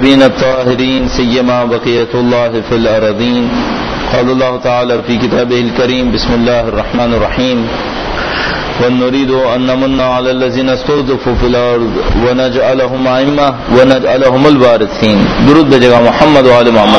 الطاهرين سيما بقية الله في الأرضين. قال الله تعالى في كتابه الكريم: بسم الله الرحمن الرحيم. ونريد أن نمن على الذين استضعفوا في الأرض ونجعلهم أئمة ونجعلهم الوارثين. درود بھیجے محمد وآل محمد.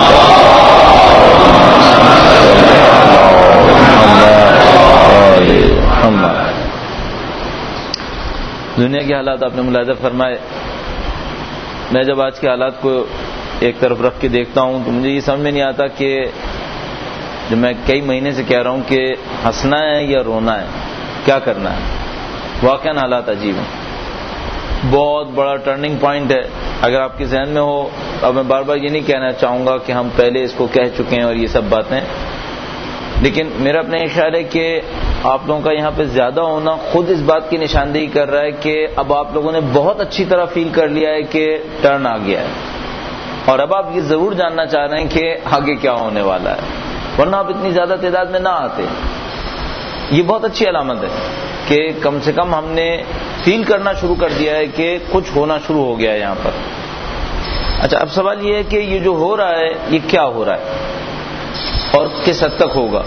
دنیا کے حالات آپ نے ملاحظہ فرمائے. میں جب آج کے حالات کو ایک طرف رکھ کے دیکھتا ہوں تو مجھے یہ سمجھ میں نہیں آتا کہ جو میں کئی مہینے سے کہہ رہا ہوں کہ ہنسنا ہے یا رونا ہے، کیا کرنا ہے. واقعاً حالات عجیب ہیں. بہت بڑا ٹرننگ پوائنٹ ہے. اگر آپ کے ذہن میں ہو، اب میں بار بار یہ نہیں کہنا چاہوں گا کہ ہم پہلے اس کو کہہ چکے ہیں اور یہ سب باتیں، لیکن میرا اپنا خیال ہے کہ آپ لوگوں کا یہاں پہ زیادہ ہونا خود اس بات کی نشاندہی کر رہا ہے کہ اب آپ لوگوں نے بہت اچھی طرح فیل کر لیا ہے کہ ٹرن آ گیا ہے، اور اب آپ یہ ضرور جاننا چاہ رہے ہیں کہ آگے کیا ہونے والا ہے، ورنہ آپ اتنی زیادہ تعداد میں نہ آتے. یہ بہت اچھی علامت ہے کہ کم سے کم ہم نے فیل کرنا شروع کر دیا ہے کہ کچھ ہونا شروع ہو گیا ہے یہاں پر. اچھا، اب سوال یہ ہے کہ یہ جو ہو رہا ہے یہ کیا ہو رہا ہے اور کس حد تک ہوگا.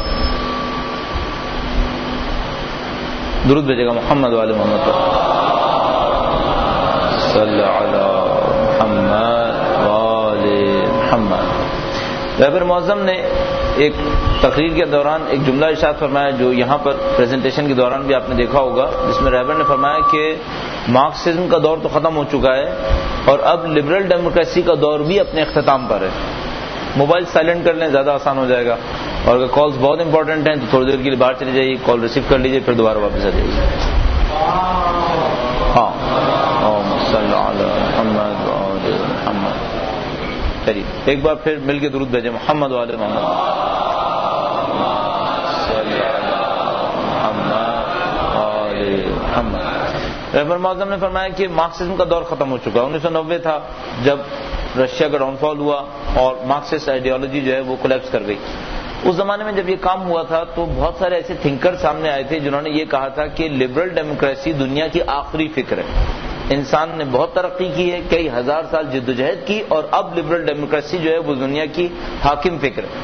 درود بھیجے گا محمد والے محمد صلی علی محمد والے محمد. رہبر معظم نے ایک تقریر کے دوران ایک جملہ ارشاد فرمایا جو یہاں پر پریزنٹیشن کے دوران بھی آپ نے دیکھا ہوگا، جس میں رہبر نے فرمایا کہ مارکسزم کا دور تو ختم ہو چکا ہے اور اب لبرل ڈیموکریسی کا دور بھی اپنے اختتام پر ہے. موبائل سائلنٹ کر لیں، زیادہ آسان ہو جائے گا، اور اگر کالز بہت امپورٹنٹ ہیں تو تھوڑی دیر کے لیے باہر چلی جائیے، کال ریسیو کر لیجیے، پھر دوبارہ واپس آ جائیے. ہاں، صلی علی محمد وعلی محمد. چلیے ایک بار پھر مل کے درود بھیجیں محمد وعلی محمد صلی علی محمد وعلی محمد. رہبر معظم نے فرمایا کہ مارکسزم کا دور ختم ہو چکا. 1990 تھا جب رشیا کا ڈاؤن فال ہوا اور مارکسسٹ آئیڈیالوجی جو ہے وہ کولیپس کر گئی. اس زمانے میں جب یہ کام ہوا تھا تو بہت سارے ایسے تھنکر سامنے آئے تھے جنہوں نے یہ کہا تھا کہ لبرل ڈیموکریسی دنیا کی آخری فکر ہے. انسان نے بہت ترقی کی ہے، کئی ہزار سال جدوجہد کی، اور اب لبرل ڈیموکریسی جو ہے وہ دنیا کی حاکم فکر ہے.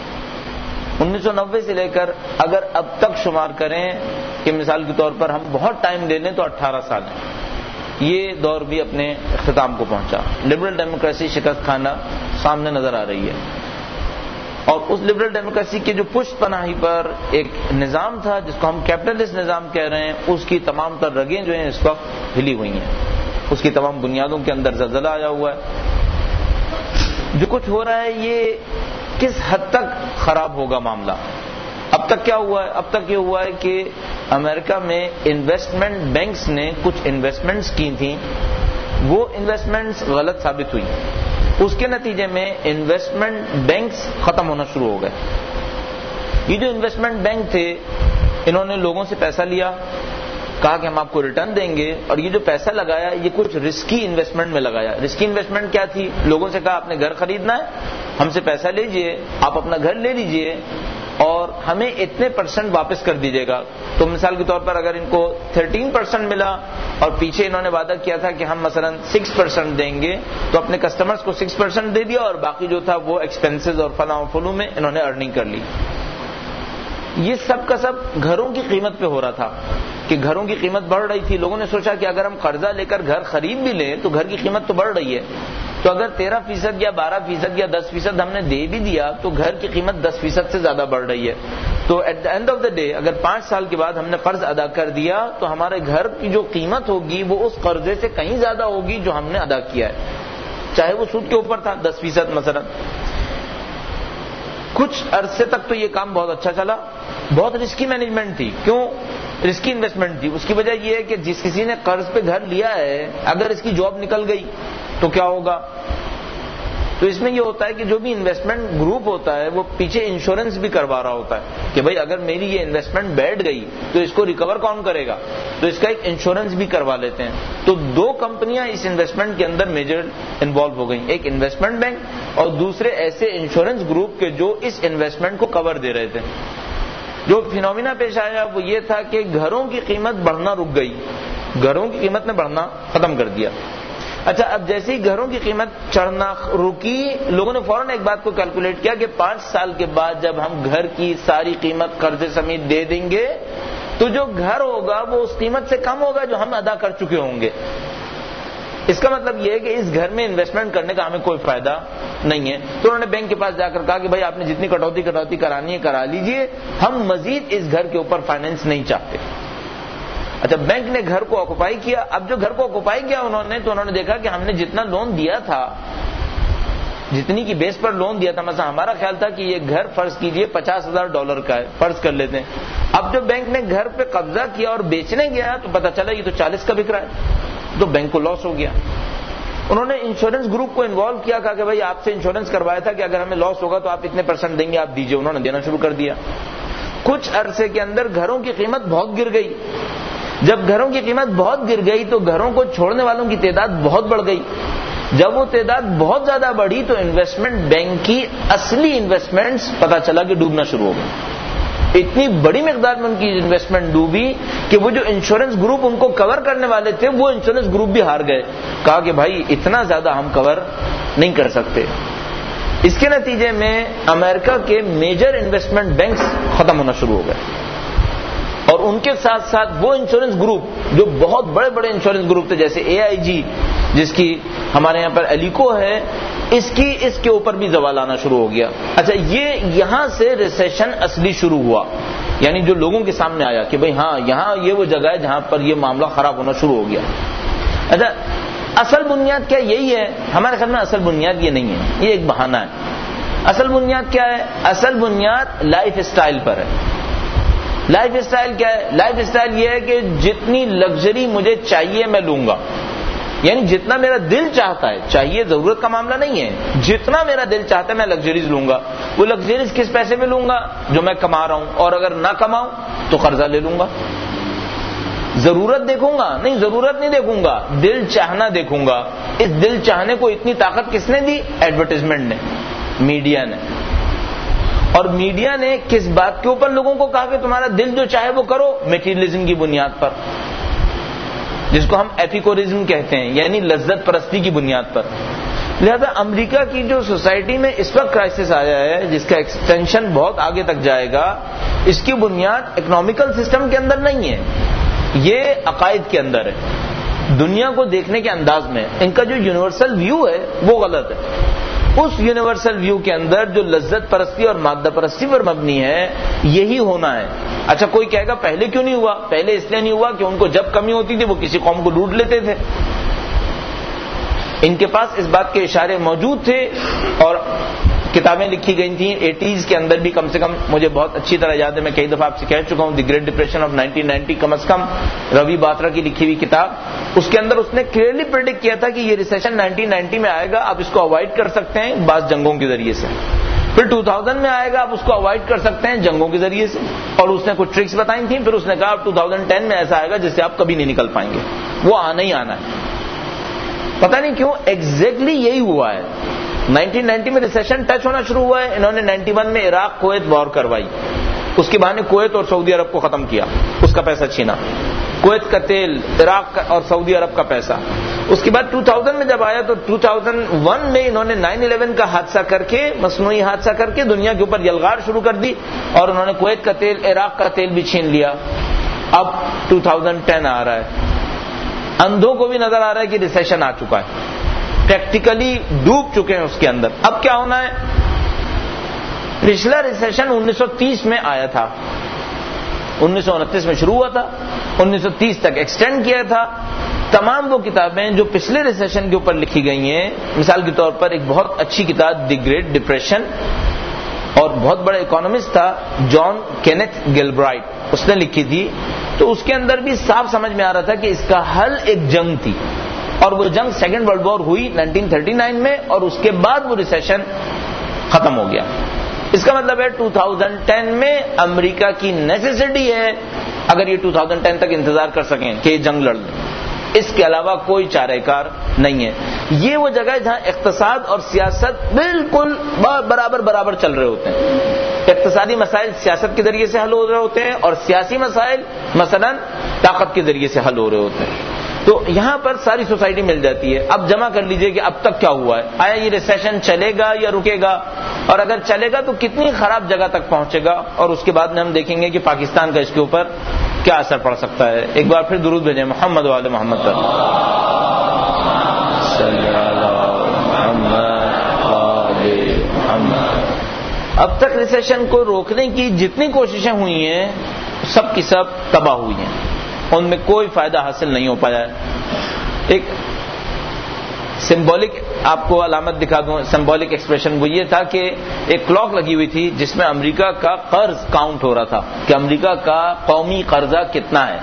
1990 سے لے کر اگر اب تک شمار کریں کہ مثال کے طور پر ہم بہت ٹائم لے لیں تو 18 سال ہیں. یہ دور بھی اپنے اختتام کو پہنچا. لبرل ڈیموکریسی شکست کھانا سامنے نظر آ رہی ہے، اور اس لبرل ڈیموکریسی کے جو پشت پناہی پر ایک نظام تھا جس کو ہم کیپٹلسٹ نظام کہہ رہے ہیں، اس کی تمام تر رگیں جو ہیں اس وقت ہلی ہوئی ہیں. اس کی تمام بنیادوں کے اندر زلزلہ آیا ہوا ہے. جو کچھ ہو رہا ہے یہ کس حد تک خراب ہوگا معاملہ. اب تک کیا ہوا ہے؟ اب تک یہ ہوا ہے کہ امریکہ میں انویسٹمنٹ بینکس نے کچھ انویسٹمنٹس کی تھیں، وہ انویسٹمنٹس غلط ثابت ہوئی. اس کے نتیجے میں انویسٹمنٹ بینکس ختم ہونا شروع ہو گئے. یہ جو انویسٹمنٹ بینک تھے انہوں نے لوگوں سے پیسہ لیا، کہا کہ ہم آپ کو ریٹرن دیں گے، اور یہ جو پیسہ لگایا یہ کچھ رسکی انویسٹمنٹ میں لگایا. رسکی انویسٹمنٹ کیا تھی؟ لوگوں سے کہا آپ نے گھر خریدنا ہے، ہم سے پیسہ لیجئے، آپ اپنا گھر لے لیجئے اور ہمیں اتنے % واپس کر دیجیے گا. تو مثال کے طور پر اگر ان کو 13% ملا اور پیچھے انہوں نے وعدہ کیا تھا کہ ہم مثلا 6% دیں گے، تو اپنے کسٹمرز کو 6% دے دیا اور باقی جو تھا وہ ایکسپینسز اور فلاں و فلوں میں انہوں نے ارننگ کر لی. یہ سب کا سب گھروں کی قیمت پہ ہو رہا تھا کہ گھروں کی قیمت بڑھ رہی تھی. لوگوں نے سوچا کہ اگر ہم قرضہ لے کر گھر خرید بھی لیں تو گھر کی قیمت تو بڑھ رہی ہے، تو اگر 13% یا 12% یا 10% ہم نے دے بھی دیا تو گھر کی قیمت 10% سے زیادہ بڑھ رہی ہے. تو at the end of the day اگر 5 سال کے بعد ہم نے قرض ادا کر دیا تو ہمارے گھر کی جو قیمت ہوگی وہ اس قرضے سے کہیں زیادہ ہوگی جو ہم نے ادا کیا ہے، چاہے وہ سود کے اوپر تھا 10% مثلا. کچھ عرصے تک تو یہ کام بہت اچھا چلا. بہت رسکی مینجمنٹ تھی. کیوں رسکی انویسٹمنٹ تھی؟ اس کی وجہ یہ ہے کہ جس کسی نے قرض پہ گھر لیا ہے اگر اس کی جاب نکل گئی تو کیا ہوگا؟ تو اس میں یہ ہوتا ہے کہ جو بھی انویسٹمنٹ گروپ ہوتا ہے وہ پیچھے انشورنس بھی کروا رہا ہوتا ہے کہ بھائی اگر میری یہ انویسٹمنٹ بیٹھ گئی تو اس کو ریکور کون کرے گا، تو اس کا ایک انشورنس بھی کروا لیتے ہیں. تو 2 کمپنیاں اس انویسٹمنٹ کے اندر میجر انوالو ہو گئیں، ایک انویسٹمنٹ بینک اور دوسرے ایسے انشورنس گروپ کے جو اس انویسٹمنٹ کو کور دے رہے تھے. جو فینومینا پیش آیا وہ یہ تھا کہ گھروں کی قیمت بڑھنا رک گئی، گھروں کی قیمت نے بڑھنا ختم کر دیا. اچھا، اب جیسے ہی گھروں کی قیمت چڑھنا رکی، لوگوں نے فوراً ایک بات کو کیلکولیٹ کیا کہ 5 سال کے بعد جب ہم گھر کی ساری قیمت قرضے سمیت دے دیں گے تو جو گھر ہوگا وہ اس قیمت سے کم ہوگا جو ہم ادا کر چکے ہوں گے. اس کا مطلب یہ ہے کہ اس گھر میں انویسٹمنٹ کرنے کا ہمیں کوئی فائدہ نہیں ہے. تو انہوں نے بینک کے پاس جا کر کہا کہ بھائی آپ نے جتنی کٹوتی کرانی ہے کرا لیجئے، ہم مزید اس گھر کے اوپر فائنینس نہیں چاہتے. اچھا، بینک نے گھر کو آکوپائی کیا. اب جو گھر کو آکوپائی کیا تو انہوں نے دیکھا کہ ہم نے جتنا لون دیا تھا، جتنی کی بیس پر لون دیا تھا، مثلا ہمارا خیال تھا کہ یہ گھر فرض کیجئے $50,000 کا ہے، فرض کر لیتے ہیں. اب جو بینک نے گھر پہ قبضہ کیا اور بیچنے گیا تو پتا چلا یہ تو 40 کا بک رہا ہے، تو بینک کو لاس ہو گیا. انہوں نے انشورنس گروپ کو انوالو کیا، کہا کہ بھائی آپ سے انشورنس کروایا تھا کہ اگر ہمیں لاس ہوگا تو آپ اتنے % دیں گے، آپ دیجئے. انہوں نے دینا شروع کر دیا. کچھ عرصے کے اندر گھروں کی قیمت بہت گر گئی. جب گھروں کی قیمت بہت گر گئی تو گھروں کو چھوڑنے والوں کی تعداد بہت بڑھ گئی. جب وہ تعداد بہت زیادہ بڑھی تو انویسٹمنٹ بینک کی اصلی انویسٹمنٹس پتا چلا کہ ڈوبنا شروع ہو گئی. اتنی بڑی مقدار میں ان کی انویسٹمنٹ ڈوبی کہ وہ جو انشورنس گروپ ان کو کور کرنے والے تھے وہ انشورنس گروپ بھی ہار گئے. کہا کہ بھائی اتنا زیادہ ہم کور نہیں کر سکتے. اس کے نتیجے میں امریکہ کے میجر انویسٹمنٹ بینکس ختم ہونا شروع ہو گئے، اور ان کے ساتھ ساتھ وہ انشورنس گروپ جو بہت بڑے بڑے انشورنس گروپ تھے، جیسے AIG جس کی ہمارے یہاں پر الیکو ہے، اس کے اوپر بھی زوال آنا شروع ہو گیا. اچھا، یہاں سے ریسیشن اصلی شروع ہوا، یعنی جو لوگوں کے سامنے آیا کہ بھئی ہاں یہاں یہ وہ جگہ ہے جہاں پر یہ معاملہ خراب ہونا شروع ہو گیا. اچھا، اصل بنیاد کیا یہی ہے؟ ہمارے خیال میں اصل بنیاد یہ نہیں ہے، یہ ایک بہانہ ہے. اصل بنیاد کیا ہے؟ اصل بنیاد لائف اسٹائل پر ہے. لائف اسٹائل کیا ہے؟ لائف اسٹائل یہ ہے کہ جتنی لگژری مجھے چاہیے میں لوں گا، یعنی جتنا میرا دل چاہتا ہے، چاہیے ضرورت کا معاملہ نہیں ہے، جتنا میرا دل چاہتا ہے میں لگژریز لوں گا. وہ لگژریز کس پیسے میں لوں گا؟ جو میں کما رہا ہوں، اور اگر نہ کماؤں تو قرضہ لے لوں گا. ضرورت دیکھوں گا نہیں، ضرورت نہیں دیکھوں گا، دل چاہنا دیکھوں گا. اس دل چاہنے کو اتنی طاقت کس نے دی؟ ایڈورٹائزمنٹ نے، میڈیا نے. اور میڈیا نے کس بات کے اوپر لوگوں کو کہا کہ تمہارا دل جو چاہے وہ کرو؟ میٹیریلزم کی بنیاد پر، جس کو ہم ایپیکورزم کہتے ہیں، یعنی لذت پرستی کی بنیاد پر. لہذا امریکہ کی جو سوسائٹی میں اس وقت کرائسس آیا ہے، جس کا ایکسٹینشن بہت آگے تک جائے گا، اس کی بنیاد اکنامیکل سسٹم کے اندر نہیں ہے، یہ عقائد کے اندر ہے، دنیا کو دیکھنے کے انداز میں. ان کا جو یونیورسل ویو ہے وہ غلط ہے. اس یونیورسل ویو کے اندر جو لذت پرستی اور مادہ پرستی پر مبنی ہے، یہی ہونا ہے. اچھا، کوئی کہے گا پہلے کیوں نہیں ہوا؟ پہلے اس لیے نہیں ہوا کہ ان کو جب کمی ہوتی تھی وہ کسی قوم کو لوٹ لیتے تھے. ان کے پاس اس بات کے اشارے موجود تھے اور کتابیں لکھی گئی تھیں 80s کے اندر بھی. کم سے کم مجھے بہت اچھی طرح یاد ہے، میں کئی دفعہ آپ سے کہہ چکا ہوں، دی گریٹ ڈپریشن آف 1990 کم از کم روی باترا کی لکھی ہوئی کتاب. اس کے اندر اس نے کلیئرلی پریڈکٹ کیا تھا کہ یہ ریسیشن 1990 میں آئے گا، آپ اس کو اوائڈ کر سکتے ہیں بعض جنگوں کے ذریعے سے. پھر 2000 میں آئے گا، آپ اس کو اوائڈ کر سکتے ہیں جنگوں کے ذریعے سے. اور اس نے کچھ ٹرکس بتائی تھیں. پھر اس نے کہا 2010 میں ایسا آئے گا جس سے آپ کبھی نہیں نکل پائیں گے، وہ آنا ہی آنا ہے. پتہ نہیں کیوں ایگزیکٹلی یہی ہوا ہے. 1990 میں ریسیشن ٹچ ہونا شروع ہوا ہے. انہوں نے 91 میں عراق کویت وار کروائی، اس کے بہانے کویت اور سعودی عرب کو ختم کیا، اس کا پیسہ چھینا. کویت کا تیل، عراق کا اور سعودی عرب کا پیسہ. اس کے بعد 2000 میں جب آیا تو 2001 میں انہوں نے 9/11 کا حادثہ کر کے، مصنوعی حادثہ کر کے دنیا کے اوپر یلغار شروع کر دی، اور انہوں نے کویت کا تیل، عراق کا تیل بھی چھین لیا. اب 2010 آ رہا ہے، اندھوں کو بھی نظر آ رہا ہے کہ ریسیشن آ چکا ہے، پریکٹیکلی ڈوب چکے ہیں اس کے اندر. اب کیا ہونا ہے؟ پچھلا ریسیشن 1930 میں آیا تھا، 1929 میں شروع ہوا تھا، 1930 تک ایکسٹینڈ کیا تھا. تمام وہ کتابیں جو پچھلے ریسیشن کے اوپر لکھی گئی ہیں، مثال کے طور پر ایک بہت اچھی کتاب دی گریٹ ڈپریشن، اور بہت بڑا اکانومسٹ تھا جان کینتھ گلبرائٹ، اس نے لکھی تھی. تو اس کے اندر بھی صاف سمجھ میں آ رہا تھا کہ اس کا حل ایک جنگ تھی، اور وہ جنگ سیکنڈ ورلڈ وار ہوئی 1939 میں، اور اس کے بعد وہ ریسیشن ختم ہو گیا. اس کا مطلب ہے 2010 میں امریکہ کی نیسیسٹی ہے، اگر یہ 2010 تک انتظار کر سکیں کہ یہ جنگ لڑ لیں، اس کے علاوہ کوئی چارہ کار نہیں ہے. یہ وہ جگہ ہے جہاں اقتصاد اور سیاست بالکل برابر چل رہے ہوتے ہیں. اقتصادی مسائل سیاست کے ذریعے سے حل ہو رہے ہوتے ہیں، اور سیاسی مسائل مثلا طاقت کے ذریعے سے حل ہو رہے ہوتے ہیں. تو یہاں پر ساری سوسائٹی مل جاتی ہے. اب جمع کر لیجئے کہ اب تک کیا ہوا ہے, آیا یہ ریسیشن چلے گا یا رکے گا, اور اگر چلے گا تو کتنی خراب جگہ تک پہنچے گا, اور اس کے بعد میں ہم دیکھیں گے کہ پاکستان کا اس کے اوپر کیا اثر پڑ سکتا ہے. ایک بار پھر درود بھیجیں محمد وعلی محمد پر. اب تک ریسیشن کو روکنے کی جتنی کوششیں ہوئی ہیں سب کی سب تباہ ہوئی ہیں, ان میں کوئی فائدہ حاصل نہیں ہو پایا ہے. ایک سمبولک آپ کو علامت دکھا دوں, سمبولک ایکسپریشن وہ یہ تھا کہ ایک کلاک لگی ہوئی تھی جس میں امریکہ کا قرض کاؤنٹ ہو رہا تھا کہ امریکہ کا قومی قرضہ کتنا ہے.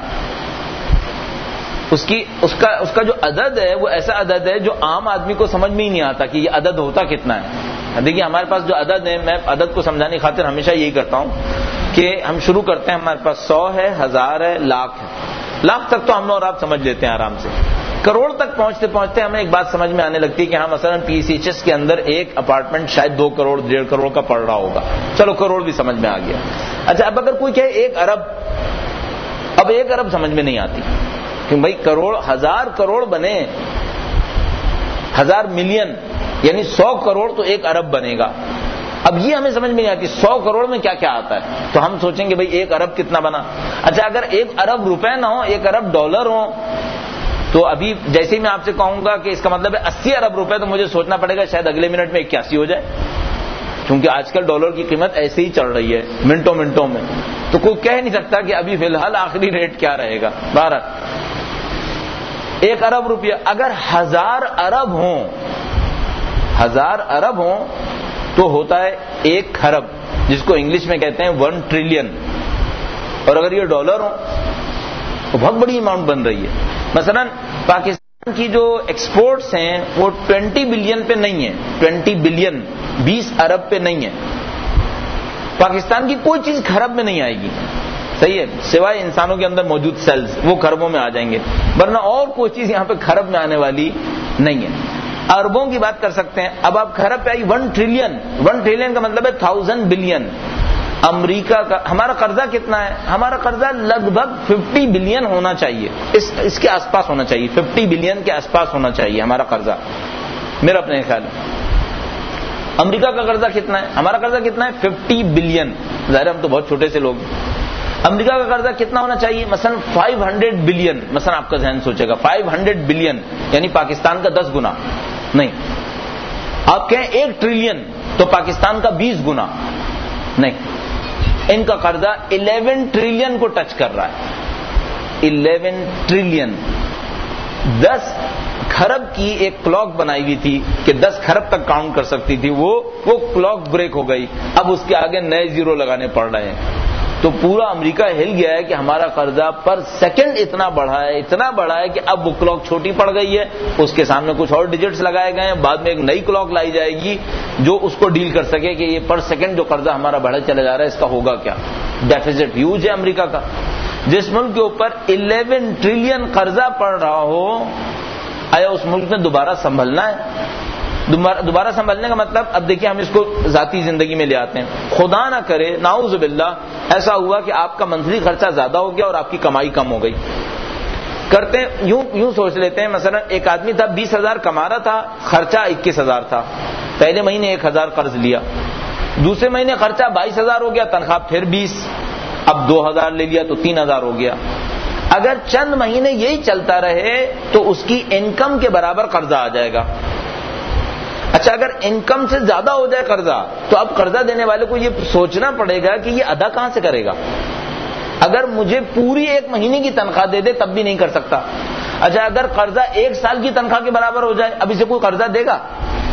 اس کا جو عدد ہے وہ ایسا عدد ہے جو عام آدمی کو سمجھ میں ہی نہیں آتا کہ یہ عدد ہوتا کتنا ہے. دیکھیے ہمارے پاس جو عدد ہے, میں عدد کو سمجھانے کی خاطر ہمیشہ یہی کرتا ہوں کہ ہم شروع کرتے ہیں, ہمارے پاس 100 ہے, 1000 ہے, لاکھ ہے. لاکھ تک تو ہم اور آپ سمجھ لیتے ہیں آرام سے. کروڑ تک پہنچتے پہنچتے ہمیں ایک بات سمجھ میں آنے لگتی ہے کہ ہاں مثلا پی سی ایچ ایس کے اندر ایک اپارٹمنٹ شاید 2 کروڑ 1.5 کروڑ کا پڑ رہا ہوگا. چلو کروڑ بھی سمجھ میں آ گیا. اچھا اب اگر کوئی کہے 1 ارب, اب 1 ارب سمجھ میں نہیں آتی کہ بھائی کروڑ, 1000 کروڑ بنے, 1000 ملین یعنی 100 کروڑ تو 1 ارب بنے گا. اب یہ ہمیں سمجھ میں نہیں آتی 100 کروڑ میں کیا کیا آتا ہے, تو ہم سوچیں گے بھائی 1 ارب کتنا بنا. اچھا اگر 1 ارب روپے نہ ہو, 1 ارب ڈالر ہو, تو ابھی جیسے ہی میں آپ سے کہوں گا کہ اس کا مطلب ہے 80 ارب روپے, تو مجھے سوچنا پڑے گا شاید اگلے منٹ میں 81 ہو جائے, کیونکہ آج کل ڈالر کی قیمت ایسے ہی چل رہی ہے منٹوں میں. تو کوئی کہہ نہیں سکتا کہ ابھی فی الحال آخری ریٹ کیا رہے گا. 1 ارب روپیہ, اگر 1000 ارب ہوں, 1000 ارب ہوں تو ہوتا ہے 1 کھرب, جس کو انگلش میں کہتے ہیں 1 ٹریلین. اور اگر یہ ڈالر ہوں تو بہت بڑی اماؤنٹ بن رہی ہے. مثلا پاکستان کی جو ایکسپورٹس ہیں وہ 20 بلین پہ نہیں ہیں, 20 بلین 20 ارب پہ نہیں ہیں. پاکستان کی کوئی چیز کھرب میں نہیں آئے گی, صحیح ہے, سوائے انسانوں کے اندر موجود سیلز, وہ کھربوں میں آ جائیں گے, ورنہ اور کوئی چیز یہاں پہ کھرب میں آنے والی نہیں ہے. اربوں کی بات کر سکتے ہیں. اب آپ کھرب پہ آئی 1 ٹریلین, 1 ٹریلین کا مطلب ہے 1000 بلین. امریکہ کا ہمارا قرضہ کتنا ہے؟ ہمارا قرضہ لگ بھگ 50 بلین ہونا چاہیے, اس کے آس پاس ہونا چاہیے, 50 بلین کے آس پاس ہونا چاہیے ہمارا قرضہ, میرا اپنے خیال ہے. امریکہ کا قرضہ کتنا ہے؟ ہمارا قرضہ کتنا ہے؟ 50 بلین. ظاہر ہم تو بہت چھوٹے سے لوگ ہیں. امریکہ کا قرضہ کتنا ہونا چاہیے؟ مثلا 500 بلین. مثلا آپ کا ذہن سوچے گا 500 بلین یعنی پاکستان کا 10 گنا نہیں. آپ کہیں 1 ٹریلین تو پاکستان کا 20 گنا نہیں. ان کا قرضہ 11 ٹریلین کو ٹچ کر رہا ہے. 11 ٹریلین. 10 کھرب کی ایک کلاک بنائی ہوئی تھی کہ 10 کھرب تک کاؤنٹ کر سکتی تھی, وہ کلاک بریک ہو گئی. اب اس کے آگے نئے زیرو لگانے پڑ رہے ہیں. تو پورا امریکہ ہل گیا ہے کہ ہمارا قرضہ پر سیکنڈ اتنا بڑھا ہے کہ اب وہ کلاک چھوٹی پڑ گئی ہے, اس کے سامنے کچھ اور ڈیجٹس لگائے گئے ہیں, بعد میں ایک نئی کلاک لائی جائے گی جو اس کو ڈیل کر سکے کہ یہ پر سیکنڈ جو قرضہ ہمارا بڑھا چلا جا رہا ہے اس کا ہوگا کیا. ڈیفیسٹ ہیوج ہے امریکہ کا. جس ملک کے اوپر 11 ٹریلین قرضہ پڑ رہا ہو, آیا اس ملک نے دوبارہ سنبھلنا ہے؟ دوبارہ سنبھلنے کا مطلب, اب دیکھیں ہم اس کو ذاتی زندگی میں لے آتے ہیں. خدا نہ کرے, نعوذ باللہ, ایسا ہوا کہ آپ کا منتھلی خرچہ زیادہ ہو گیا اور آپ کی کمائی کم ہو گئی. کرتے یوں سوچ لیتے ہیں, مثلا ایک آدمی تھا 20,000 کما رہا تھا, خرچہ 21,000 تھا. پہلے مہینے 1,000 قرض لیا, دوسرے مہینے خرچہ 22,000 ہو گیا, تنخواہ پھر 20, اب 2,000 لے لیا تو 3,000 ہو گیا. اگر چند مہینے یہی چلتا رہے تو اس کی انکم کے برابر قرضہ آ جائے گا. اچھا اگر انکم سے زیادہ ہو جائے قرضہ, تو اب قرضہ دینے والے کو یہ سوچنا پڑے گا کہ یہ ادا کہاں سے کرے گا. اگر مجھے پوری 1 مہینے کی تنخواہ دے دے تب بھی نہیں کر سکتا. اچھا اگر قرضہ 1 سال کی تنخواہ کے برابر ہو جائے, اب اسے کوئی قرضہ دے گا؟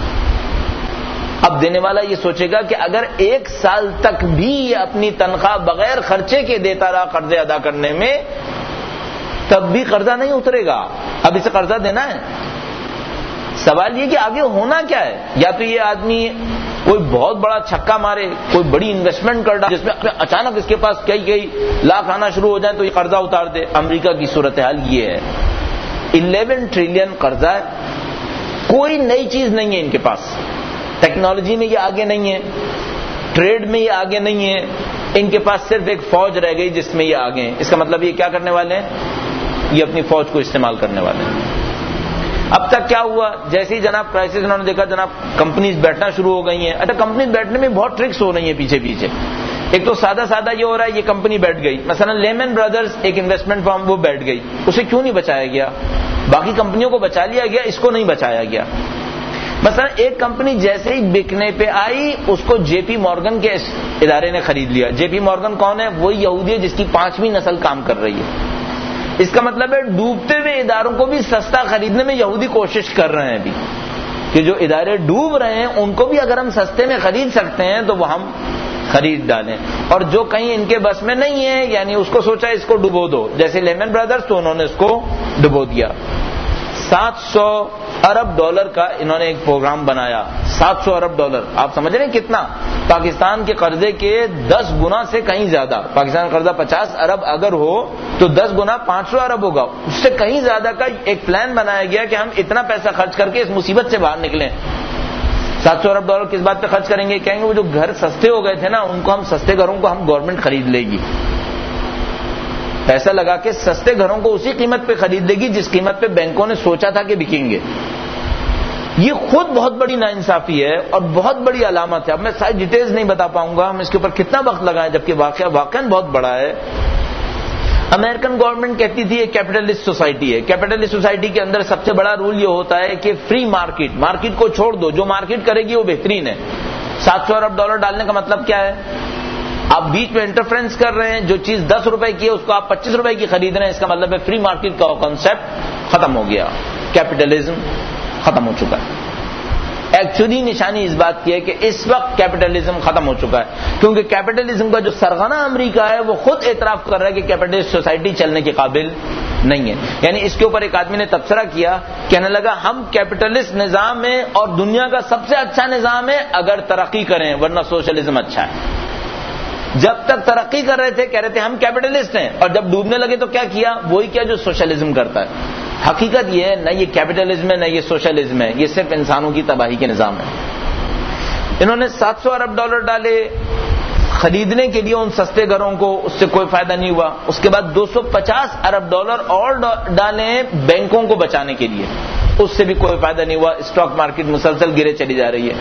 اب دینے والا یہ سوچے گا کہ اگر 1 سال تک بھی اپنی تنخواہ بغیر خرچے کے دیتا رہا قرضے ادا کرنے میں, تب بھی قرضہ نہیں اترے گا. اب اسے قرضہ دینا ہے. سوال یہ کہ آگے ہونا کیا ہے. یا تو یہ آدمی کوئی بہت بڑا چھکا مارے, کوئی بڑی انویسٹمنٹ کر ڈالے جس میں اچانک اس کے پاس کئی لاکھ آنا شروع ہو جائیں تو یہ قرضہ اتار دے. امریکہ کی صورتحال یہ ہے, 11 ٹریلین قرضہ ہے, کوئی نئی چیز نہیں ہے ان کے پاس. ٹیکنالوجی میں یہ آگے نہیں ہے, ٹریڈ میں یہ آگے نہیں ہے, ان کے پاس صرف ایک فوج رہ گئی جس میں یہ آگے ہیں. اس کا مطلب یہ کیا کرنے والے ہیں؟ یہ اپنی فوج کو استعمال کرنے والے ہیں. اب تک کیا ہوا؟ جیسے ہی جناب کرائسس انہوں نے دیکھا جناب کمپنیز بیٹھنا شروع ہو گئی ہیں. اچھا کمپنیز بیٹھنے میں بہت ٹرکس ہو رہی ہیں پیچھے پیچھے. ایک تو سادہ یہ ہو رہا ہے یہ کمپنی بیٹھ گئی, مثلا لیمن برادرز ایک انویسٹمنٹ فرم وہ بیٹھ گئی, اسے کیوں نہیں بچایا گیا؟ باقی کمپنیوں کو بچا لیا گیا, اس کو نہیں بچایا گیا. مثلا ایک کمپنی جیسے ہی بکنے پہ آئی اس کو جے پی مورگن کے ادارے نے خرید لیا. جے پی مورگن کون ہے؟ وہی یہودی ہے جس کی 5ویں نسل کام کر رہی ہے. اس کا مطلب ہے ڈوبتے ہوئے اداروں کو بھی سستا خریدنے میں یہودی کوشش کر رہے ہیں ابھی, کہ جو ادارے ڈوب رہے ہیں ان کو بھی اگر ہم سستے میں خرید سکتے ہیں تو وہ ہم خرید ڈالیں, اور جو کہیں ان کے بس میں نہیں ہے یعنی اس کو سوچا اس کو ڈبو دو, جیسے لیمن برادرز تو انہوں نے اس کو ڈبو دیا. $700 ارب کا انہوں نے ایک پروگرام بنایا. $700 ارب, آپ سمجھ رہے ہیں کتنا؟ پاکستان کے قرضے کے 10 گنا سے کہیں زیادہ. پاکستان کا قرضہ 50 ارب اگر ہو تو 10 گنا 500 ارب ہوگا, اس سے کہیں زیادہ کا ایک پلان بنایا گیا کہ ہم اتنا پیسہ خرچ کر کے اس مصیبت سے باہر نکلیں. $700 ارب کس بات پہ خرچ کریں گے؟ کہیں گے وہ جو گھر سستے ہو گئے تھے نا ان کو ہم سستے گھروں کو ہم گورنمنٹ خرید لے گی, پیسہ لگا کے سستے گھروں کو اسی قیمت پہ خرید لے گی جس قیمت پہ بینکوں نے سوچا تھا کہ بکیں گے. یہ خود بہت بڑی ناانصافی ہے اور بہت بڑی علامت ہے. اب میں ساری ڈیٹیلز نہیں بتا پاؤں گا, ہم اس کے اوپر کتنا وقت لگائیں, جبکہ واقعہ بہت بڑا ہے. امریکن گورنمنٹ کہتی تھی یہ کیپٹلسٹ سوسائٹی ہے. کیپٹلسٹ سوسائٹی کے اندر سب سے بڑا رول یہ ہوتا ہے کہ فری مارکیٹ کو چھوڑ دو, جو مارکیٹ کرے گی وہ بہترین ہے. $700 ارب ڈالنے کا مطلب کیا ہے؟ آپ بیچ میں انٹرفرنس کر رہے ہیں, جو چیز $10 کی ہے اس کو آپ $25 کی خرید رہے ہیں, اس کا مطلب ہے فری مارکیٹ کا کانسیپٹ ختم ہو گیا, کیپٹلزم ختم ہو چکا ہے. ایکچولی نشانی اس بات کی ہے کہ اس وقت کیپٹلزم ختم ہو چکا ہے, کیونکہ کیپٹلزم کا جو سرغنہ امریکہ ہے وہ خود اعتراف کر رہا ہے کہ کیپٹلسٹ سوسائٹی چلنے کے قابل نہیں ہے. یعنی اس کے اوپر ایک آدمی نے تبصرہ کیا, کہنے لگا ہم کیپٹلسٹ نظام ہیں اور دنیا کا سب سے اچھا نظام ہے اگر ترقی کریں, ورنہ سوشلزم اچھا ہے. جب تک ترقی کر رہے تھے کہہ رہے تھے ہم کیپٹلسٹ ہیں, اور جب ڈوبنے لگے تو کیا کیا؟ وہی کیا جو سوشلزم کرتا ہے. حقیقت یہ ہے نہ یہ کیپٹلزم ہے نہ یہ سوشلزم ہے, یہ صرف انسانوں کی تباہی کے نظام ہے. انہوں نے $700 ارب ڈالے خریدنے کے لیے ان سستے گھروں کو, اس سے کوئی فائدہ نہیں ہوا. اس کے بعد $250 ارب اور ڈالے بینکوں کو بچانے کے لیے, اس سے بھی کوئی فائدہ نہیں ہوا. اسٹاک مارکیٹ مسلسل گرے چلی جا رہی ہے.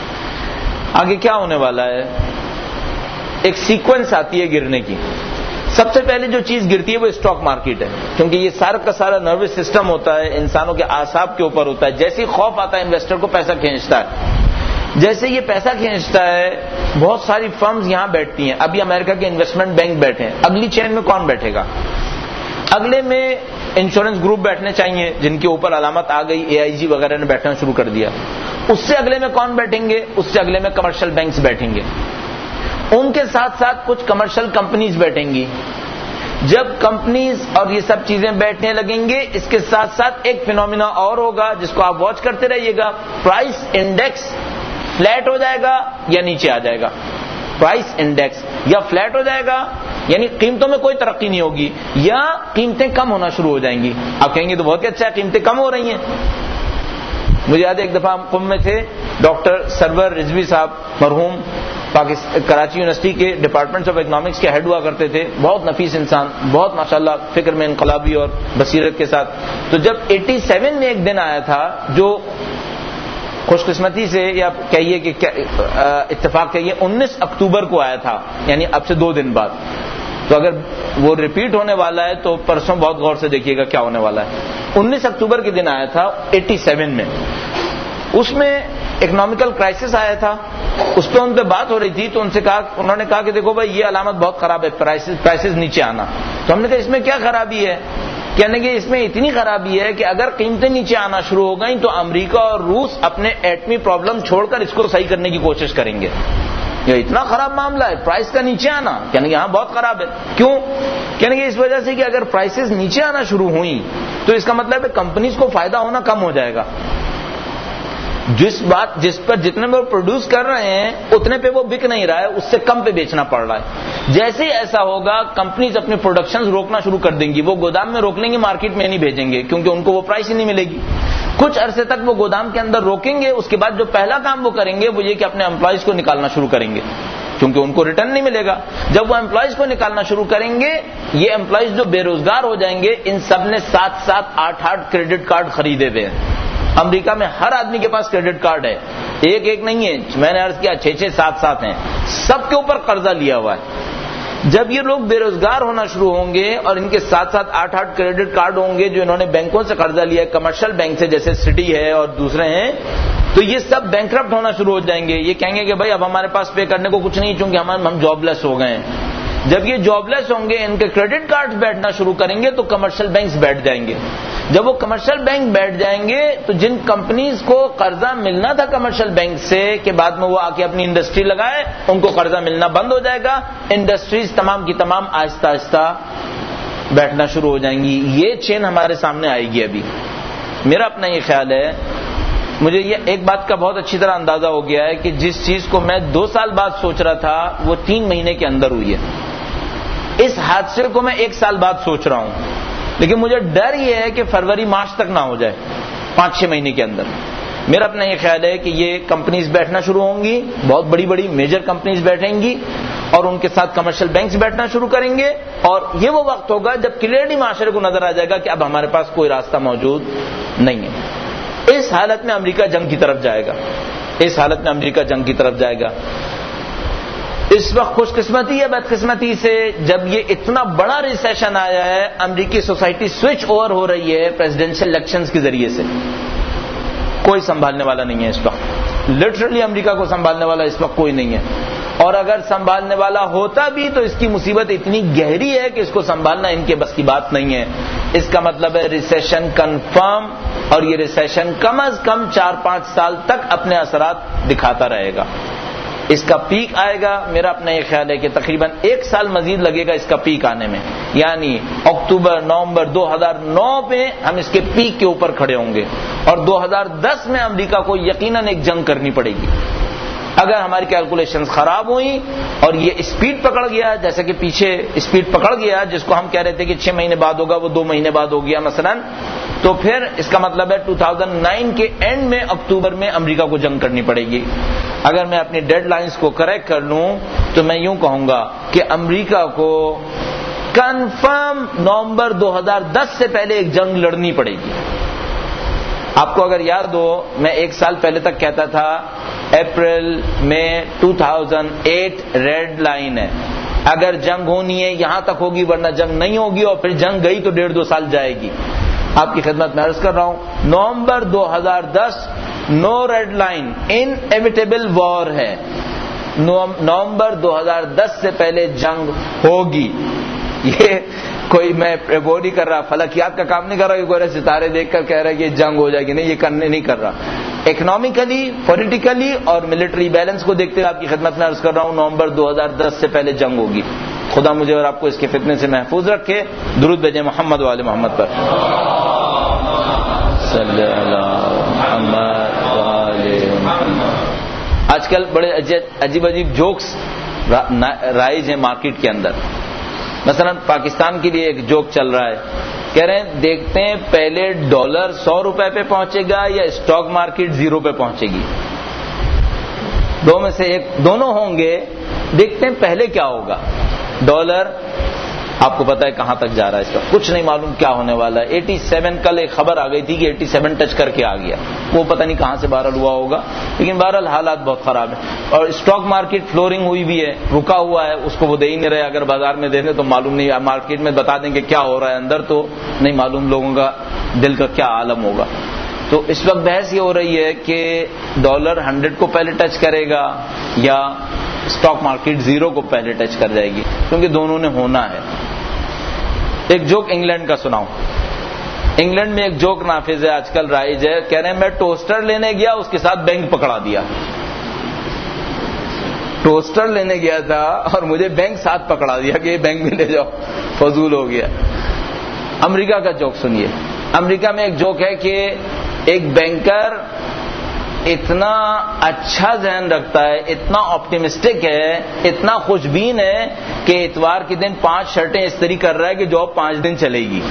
آگے کیا ہونے والا ہے؟ ایک سیکوینس آتی ہے گرنے کی. سب سے پہلے جو چیز گرتی ہے وہ اسٹاک مارکیٹ ہے, کیونکہ یہ سارا کا سارا نروس سسٹم ہوتا ہے, انسانوں کے اعصاب کے اوپر ہوتا ہے. جیسے ہی خوف آتا ہے انویسٹر کو پیسہ کھینچتا ہے. جیسے یہ پیسہ کھینچتا ہے بہت ساری فرمز یہاں بیٹھتی ہیں. ابھی امریکہ کے انویسٹمنٹ بینک بیٹھے ہیں, اگلی چین میں کون بیٹھے گا؟ اگلے میں انشورنس گروپ بیٹھنے چاہیے جن کے اوپر علامت آ گئی, AIG وغیرہ نے بیٹھنا شروع کر دیا. اس سے اگلے میں کون بیٹھیں گے؟ اس سے اگلے میں کمرشل بینکس بیٹھیں گے. ان کے ساتھ ساتھ کچھ کمرشل کمپنیز بیٹھیں گی. جب کمپنیز اور یہ سب چیزیں بیٹھنے لگیں گے, اس کے ساتھ ساتھ ایک فینومینا اور ہوگا جس کو آپ واچ کرتے رہیے گا. پرائس انڈیکس فلیٹ ہو جائے گا یا نیچے آ جائے گا. پرائس انڈیکس یا فلیٹ ہو جائے گا یعنی قیمتوں میں کوئی ترقی نہیں ہوگی, یا قیمتیں کم ہونا شروع ہو جائیں گی. آپ کہیں گے تو بہت اچھا ہے, قیمتیں کم ہو رہی ہیں. مجھے یاد ہے ایک دفعہ ہم قم میں تھے, ڈاکٹر سرور رضوی صاحب مرحوم کراچی یونیورسٹی کے ڈپارٹمنٹ آف اکنامکس کے ہیڈ ہوا کرتے تھے. بہت نفیس انسان, بہت ماشاءاللہ فکر میں انقلابی اور بصیرت کے ساتھ. تو جب 87 میں ایک دن آیا تھا جو خوش قسمتی سے یا کہیے کہ اتفاق کہیے 19 اکتوبر کو آیا تھا, یعنی اب سے 2 دن بعد. تو اگر وہ ریپیٹ ہونے والا ہے تو پرسوں بہت غور سے دیکھیے گا کیا ہونے والا ہے. 19 اکتوبر کے دن آیا تھا 87 میں. اس میں اکنامیکل کرائسس آیا تھا, اس پہ ان پہ بات ہو رہی تھی. تو انہوں نے کہا کہ دیکھو بھائی یہ علامت بہت خراب ہے, پرائسز نیچے آنا. تو ہم نے کہا اس میں کیا خرابی ہے؟ کہنے کہ اس میں اتنی خرابی ہے کہ اگر قیمتیں نیچے آنا شروع ہو گئیں تو امریکہ اور روس اپنے ایٹمی پرابلم چھوڑ کر اس کو صحیح کرنے کی کوشش کریں گے. یہ اتنا خراب معاملہ ہے پرائس کا نیچے آنا, کہنے کہ ہاں بہت خراب ہے. کیوں؟ کہنے کہ اس وجہ سے کہ اگر پرائسز نیچے آنا شروع ہوئیں تو اس کا مطلب ہے کمپنیز کو فائدہ ہونا کم ہو جائے گا. جس پر جتنے میں وہ پروڈیوس کر رہے ہیں اتنے پہ وہ بک نہیں رہا ہے, اس سے کم پہ بیچنا پڑ رہا ہے. جیسے ہی ایسا ہوگا کمپنیز اپنے پروڈکشن روکنا شروع کر دیں گی. وہ گودام میں روک لیں گے, مارکیٹ میں نہیں بھیجیں گے کیونکہ ان کو وہ پرائس ہی نہیں ملے گی. کچھ عرصے تک وہ گودام کے اندر روکیں گے, اس کے بعد جو پہلا کام وہ کریں گے وہ یہ کہ اپنے امپلائیز کو نکالنا شروع کریں گے. کیونکہ ان کو ریٹرن نہیں ملے گا. جب وہ امپلائیز کو نکالنا شروع کریں گے, یہ امپلائیز جو بے روزگار ہو جائیں گے, ان سب نے 7-7, 8-8 کریڈٹ کارڈ خریدے ہوئے ہیں. امریکہ میں ہر آدمی کے پاس کریڈٹ کارڈ ہے, ایک نہیں ہے, میں نے عرض کیا 6-6, 7-7 ہیں, سب کے اوپر قرضہ لیا ہوا ہے. جب یہ لوگ بے روزگار ہونا شروع ہوں گے اور ان کے 7-7, 8-8 کریڈٹ کارڈ ہوں گے جو انہوں نے بینکوں سے قرضہ لیا ہے, کمرشل بینک سے جیسے سٹی ہے اور دوسرے ہیں, تو یہ سب بینکرپٹ ہونا شروع ہو جائیں گے. یہ کہیں گے کہ بھائی اب ہمارے پاس پے کرنے کو کچھ نہیں, چونکہ ہم جاب لیس ہو گئے ہیں. جب یہ جاب لیس ہوں گے, ان کے کریڈٹ کارڈ بیٹھنا شروع کریں گے, تو کمرشل بینکس بیٹھ جائیں گے. جب وہ کمرشل بینک بیٹھ جائیں گے تو جن کمپنیز کو قرضہ ملنا تھا کمرشل بینک سے کہ بعد میں وہ آ کے اپنی انڈسٹری لگائے, ان کو قرضہ ملنا بند ہو جائے گا. انڈسٹریز تمام کی تمام آہستہ آہستہ بیٹھنا شروع ہو جائیں گی. یہ چین ہمارے سامنے آئے گی. ابھی میرا اپنا یہ خیال ہے, مجھے یہ ایک بات کا بہت اچھی طرح اندازہ ہو گیا ہے کہ جس چیز کو میں 2 سال بعد سوچ رہا تھا وہ 3 مہینے کے اندر ہوئی ہے. اس حادثے کو میں 1 سال بعد سوچ رہا ہوں, لیکن مجھے ڈر یہ ہے کہ فروری مارچ تک نہ ہو جائے, 5-6 مہینے کے اندر. میرا اپنا یہ خیال ہے کہ یہ کمپنیز بیٹھنا شروع ہوں گی, بہت بڑی بڑی میجر کمپنیز بیٹھیں گی, اور ان کے ساتھ کمرشل بینکس بیٹھنا شروع کریں گے. اور یہ وہ وقت ہوگا جب کلیئرلی معاشرے کو نظر آ جائے گا کہ اب ہمارے پاس کوئی راستہ موجود نہیں ہے. اس حالت میں امریکہ جنگ کی طرف جائے گا. اس حالت میں امریکہ جنگ کی طرف جائے گا. اس وقت خوش قسمتی یا بدقسمتی سے جب یہ اتنا بڑا ریسیشن آیا ہے, امریکی سوسائٹی سوئچ اوور ہو رہی ہے پریزیڈنشل الیکشنز کے ذریعے سے. کوئی سنبھالنے والا نہیں ہے اس وقت. لٹرلی امریکہ کو سنبھالنے والا اس وقت کوئی نہیں ہے. اور اگر سنبھالنے والا ہوتا بھی تو اس کی مصیبت اتنی گہری ہے کہ اس کو سنبھالنا ان کے بس کی بات نہیں ہے. اس کا مطلب ہے ریسیشن کنفرم, اور یہ ریسیشن کم از کم 4-5 سال تک اپنے اثرات دکھاتا رہے گا. اس کا پیک آئے گا. میرا اپنا یہ خیال ہے کہ تقریباً 1 سال مزید لگے گا اس کا پیک آنے میں, یعنی اکتوبر نومبر 2009 پہ ہم اس کے پیک کے اوپر کھڑے ہوں گے. اور 2010 میں امریکہ کو یقیناً ایک جنگ کرنی پڑے گی. اگر ہماری کیلکولیشنز خراب ہوئی اور یہ اسپیڈ پکڑ گیا, جیسے کہ پیچھے اسپیڈ پکڑ گیا جس کو ہم کہہ رہے تھے کہ 6 مہینے بعد ہوگا, وہ 2 مہینے بعد ہو گیا مثلا, تو پھر اس کا مطلب ہے 2009 کے اینڈ میں اکتوبر میں امریکہ کو جنگ کرنی پڑے گی. اگر میں اپنی ڈیڈ لائنز کو کریکٹ کر لوں تو میں یوں کہوں گا کہ امریکہ کو کنفرم نومبر 2010 سے پہلے ایک جنگ لڑنی پڑے گی. آپ کو اگر یاد ہو, میں 1 سال پہلے تک کہتا تھا اپریل میں 2008 ریڈ لائن ہے, اگر جنگ ہونی ہے یہاں تک ہوگی, ورنہ جنگ نہیں ہوگی, اور پھر جنگ گئی تو 1.5-2 سال جائے گی. آپ کی خدمت میں عرض کر رہا ہوں, نومبر 2010 no red line, inevitable war ہے. نومبر 2010 سے پہلے جنگ ہوگی. یہ کوئی میں وہ نہیں کر رہا, فلکیات کا کام نہیں کر رہا کہ گورے ستارے دیکھ کر کہہ رہا ہے کہ جنگ ہو جائے گی. نہیں, یہ کرنے نہیں کر رہا. اکنامکلی, پولیٹیکلی اور ملٹری بیلنس کو دیکھتے ہوئے آپ کی خدمت میں عرض کر رہا ہوں, نومبر 2010 سے پہلے جنگ ہوگی. خدا مجھے اور آپ کو اس کے فتنے سے محفوظ رکھے. درود بھیجیں محمد و آل محمد پر. صلی اللہ محمد و آل محمد. آج کل بڑے عجیب عجیب جوکس رائج ہیں مارکیٹ کے اندر. مثلا پاکستان کے لیے ایک جوک چل رہا ہے, کہہ رہے ہیں دیکھتے ہیں پہلے ڈالر 100 روپے پہ پہنچے گا یا اسٹاک مارکیٹ 0 پہ پہنچے گی. دو میں سے ایک, دونوں ہوں گے. دیکھتے ہیں پہلے کیا ہوگا. ڈالر آپ کو پتا ہے کہاں تک جا رہا ہے, اس کا کچھ نہیں معلوم کیا ہونے والا ہے. 87 کل ایک خبر آ گئی تھی کہ 87 ٹچ کر کے آ گیا, وہ پتہ نہیں کہاں سے بہرحال ہوا ہوگا, لیکن بہرحال حالات بہت خراب ہیں. اور اسٹاک مارکیٹ فلورنگ ہوئی بھی ہے, رکا ہوا ہے, اس کو وہ دے ہی نہیں رہے. اگر بازار میں دے دیں تو معلوم نہیں, مارکیٹ میں بتا دیں کہ کیا ہو رہا ہے اندر, تو نہیں معلوم لوگوں کا دل کا کیا عالم ہوگا. تو اس وقت بحث یہ ہو رہی ہے کہ ڈالر 100 کو پہلے ٹچ کرے گا یا اسٹاک مارکیٹ 0 کو پہلے ٹچ کر جائے گی, کیونکہ دونوں نے ہونا ہے. ایک جوک انگلینڈ کا سناؤں. انگلینڈ میں ایک جوک نافذ ہے آج کل, رائج ہے. کہہ رہے ہیں میں ٹوسٹر لینے گیا, اس کے ساتھ بینک پکڑا دیا. ٹوسٹر لینے گیا تھا اور مجھے بینک ساتھ پکڑا دیا کہ یہ بینک میں لے جاؤ, فضول ہو گیا. امریکہ کا جوک سنیے. امریکہ میں ایک جوک ہے کہ ایک بینکر اتنا اچھا ذہن رکھتا ہے, اتنا آپٹیمسٹک ہے, اتنا خوش بین ہے کہ اتوار کے دن 5 شرٹیں استری کر رہا ہے کہ جاب 5 دن چلے گی.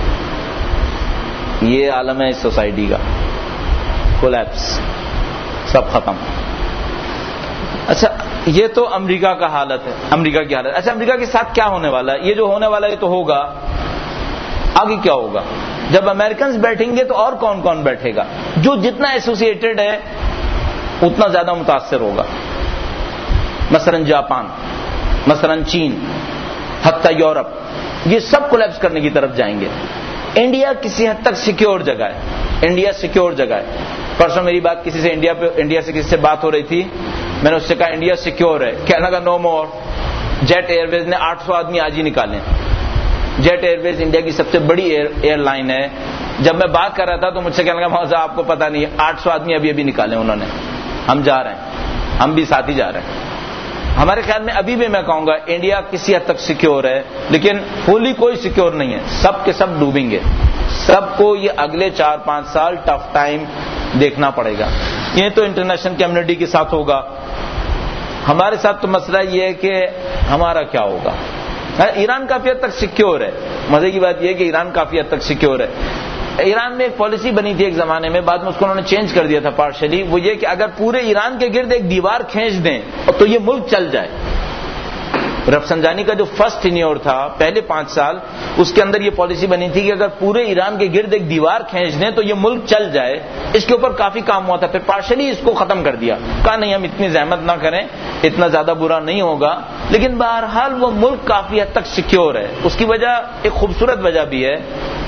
یہ عالم ہے اس سوسائٹی کا. کولیپس, سب ختم. اچھا, یہ تو امریکہ کا حالت ہے، امریکہ کی حالت. اچھا امریکہ کے ساتھ کیا ہونے والا ہے؟ یہ جو ہونے والا ہے یہ تو ہوگا، آگے کیا ہوگا؟ جب امریکنز بیٹھیں گے تو اور کون کون بیٹھے گا؟ جو جتنا ایسوسیٹڈ ہے اتنا زیادہ متاثر ہوگا. مثلا جاپان، مثلا چین، حتی یورپ، یہ سب کولیپس کرنے کی طرف جائیں گے. انڈیا کسی حد تک سیکیور جگہ ہے، انڈیا سیکیور جگہ ہے. پرسوں میری بات کسی سے انڈیا سے کسی سے بات ہو رہی تھی، میں نے اس سے کہا انڈیا سیکیور ہے، کہنے لگا نو مور. جیٹ ایئر ویز نے 800 آدمی آج ہی نکالے. جیٹ ایئر ویز انڈیا کی سب سے بڑی ایئر لائن ہے. جب میں بات کر رہا تھا تو مجھ سے کہنے لگا محمد صاحب آپ کو پتا نہیں ہے 800 آدمی ابھی نکالے انہوں نے. ہم جا رہے ہیں، ہم بھی ساتھ ہی جا رہے ہیں. ہمارے خیال میں ابھی بھی میں کہوں گا انڈیا کسی حد تک سیکیور ہے، لیکن فلی کوئی سیکیور نہیں ہے. سب کے سب ڈوبیں گے. سب کو یہ اگلے 4-5 سال ٹف ٹائم دیکھنا پڑے گا. یہ تو انٹرنیشنل کمیونٹی کے ساتھ ہوگا. ہمارے ساتھ تو مسئلہ یہ ہے کہ ہمارا کیا ہوگا. ایران کافی حد تک سیکیور ہے. مزے کی بات یہ ہے کہ ایران کافی حد تک سیکیور ہے. ایران میں ایک پالیسی بنی تھی ایک زمانے میں، بعد میں اس کو انہوں نے چینج کر دیا تھا پارشلی. وہ یہ کہ اگر پورے ایران کے گرد ایک دیوار کھینچ دیں تو یہ ملک چل جائے. رفسنجانی کا جو فرسٹ ٹینیور تھا پہلے 5 سال، اس کے اندر یہ پالیسی بنی تھی کہ اگر پورے ایران کے گرد ایک دیوار کھینچ دیں تو یہ ملک چل جائے. اس کے اوپر کافی کام ہوا تھا، پھر پارشلی اس کو ختم کر دیا. کہا نہیں ہم اتنی زحمت نہ کریں، اتنا زیادہ برا نہیں ہوگا. لیکن بہرحال وہ ملک کافی حد تک سیکیور ہے. اس کی وجہ ایک خوبصورت وجہ بھی ہے.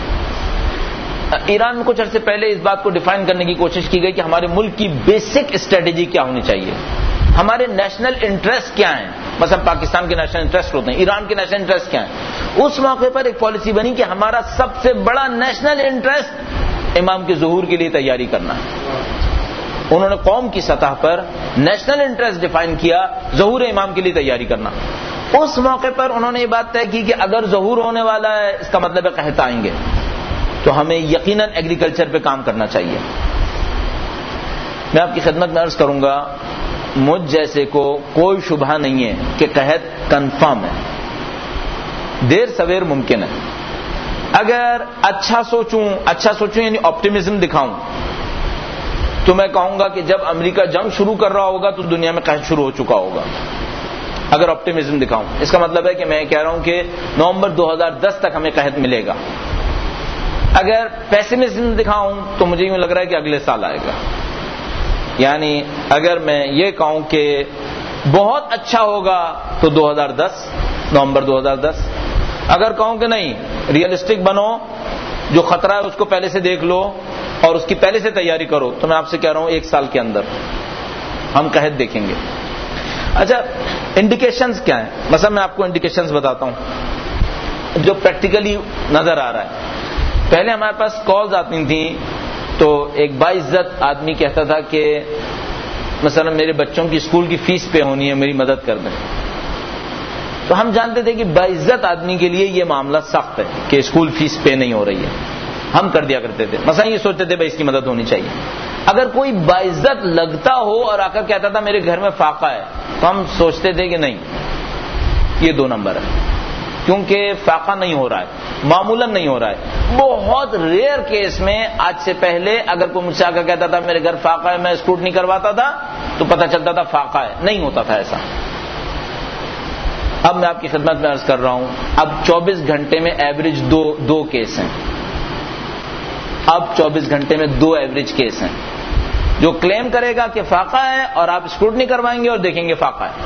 ایران میں کچھ عرصے پہلے اس بات کو ڈیفائن کرنے کی کوشش کی گئی کہ ہمارے ملک کی بیسک اسٹریٹجی کیا ہونی چاہیے، ہمارے نیشنل انٹرسٹ کیا ہیں. مثلا پاکستان کے نیشنل انٹرسٹ ہوتے ہیں، ایران کے نیشنل انٹرسٹ کیا ہیں. اس موقع پر ایک پالیسی بنی کہ ہمارا سب سے بڑا نیشنل انٹرسٹ امام کے ظہور کے لیے تیاری کرنا ہے. انہوں نے قوم کی سطح پر نیشنل انٹرسٹ ڈیفائن کیا، ظہور امام کے لیے تیاری کرنا. اس موقع پر انہوں نے یہ بات طے کی کہ اگر ظہور ہونے والا ہے اس کا مطلب ہے قحط آئیں گے، تو ہمیں یقیناً ایگریکلچر پہ کام کرنا چاہیے. میں آپ کی خدمت میں عرض کروں گا، مجھ جیسے کو کوئی شبہ نہیں ہے کہ قحط کنفرم ہے، دیر سویر ممکن ہے. اگر اچھا سوچوں یعنی آپٹیمزم دکھاؤں تو میں کہوں گا کہ جب امریکہ جنگ شروع کر رہا ہوگا تو دنیا میں قحط شروع ہو چکا ہوگا. اگر آپٹیمزم دکھاؤں اس کا مطلب ہے کہ میں کہہ رہا ہوں کہ نومبر 2010 تک ہمیں قحط ملے گا. اگر پیسیمزم دکھاؤں تو مجھے یوں لگ رہا ہے کہ اگلے سال آئے گا. یعنی اگر میں یہ کہوں کہ بہت اچھا ہوگا تو 2010، نومبر 2010. اگر کہوں کہ نہیں ریئلسٹک بنو، جو خطرہ ہے اس کو پہلے سے دیکھ لو اور اس کی پہلے سے تیاری کرو، تو میں آپ سے کہہ رہا ہوں 1 سال کے اندر ہم قحط دیکھیں گے. اچھا انڈیکیشنز کیا ہیں؟ مثلا میں آپ کو انڈیکیشنز بتاتا ہوں جو پریکٹیکلی نظر آ رہا ہے. پہلے ہمارے پاس کالز آتی تھیں تو ایک باعزت آدمی کہتا تھا کہ مثلا میرے بچوں کی اسکول کی فیس پے ہونی ہے، میری مدد کر دیں. تو ہم جانتے تھے کہ باعزت آدمی کے لیے یہ معاملہ سخت ہے کہ اسکول فیس پے نہیں ہو رہی ہے. ہم کر دیا کرتے تھے. مثلا یہ سوچتے تھے بھائی اس کی مدد ہونی چاہیے. اگر کوئی باعزت لگتا ہو اور آ کر کہتا تھا میرے گھر میں فاقہ ہے تو ہم سوچتے تھے کہ نہیں یہ 2 نمبر ہے، کیونکہ فاقہ نہیں ہو رہا ہے، معمولاً نہیں ہو رہا ہے. بہت ریئر کیس میں آج سے پہلے اگر کوئی مجھ سے آ کر کہتا تھا میرے گھر فاقہ ہے، میں اسکروٹنی کرواتا تھا تو پتہ چلتا تھا فاقہ ہے. نہیں ہوتا تھا ایسا. اب میں آپ کی خدمت میں عرض کر رہا ہوں اب 24 گھنٹے میں ایوریج 2 کیس ہیں. اب 24 گھنٹے میں 2 ایوریج کیس ہیں. جو کلیم کرے گا کہ فاقہ ہے اور آپ اسکروٹنی کروائیں گے اور دیکھیں گے فاقہ ہے،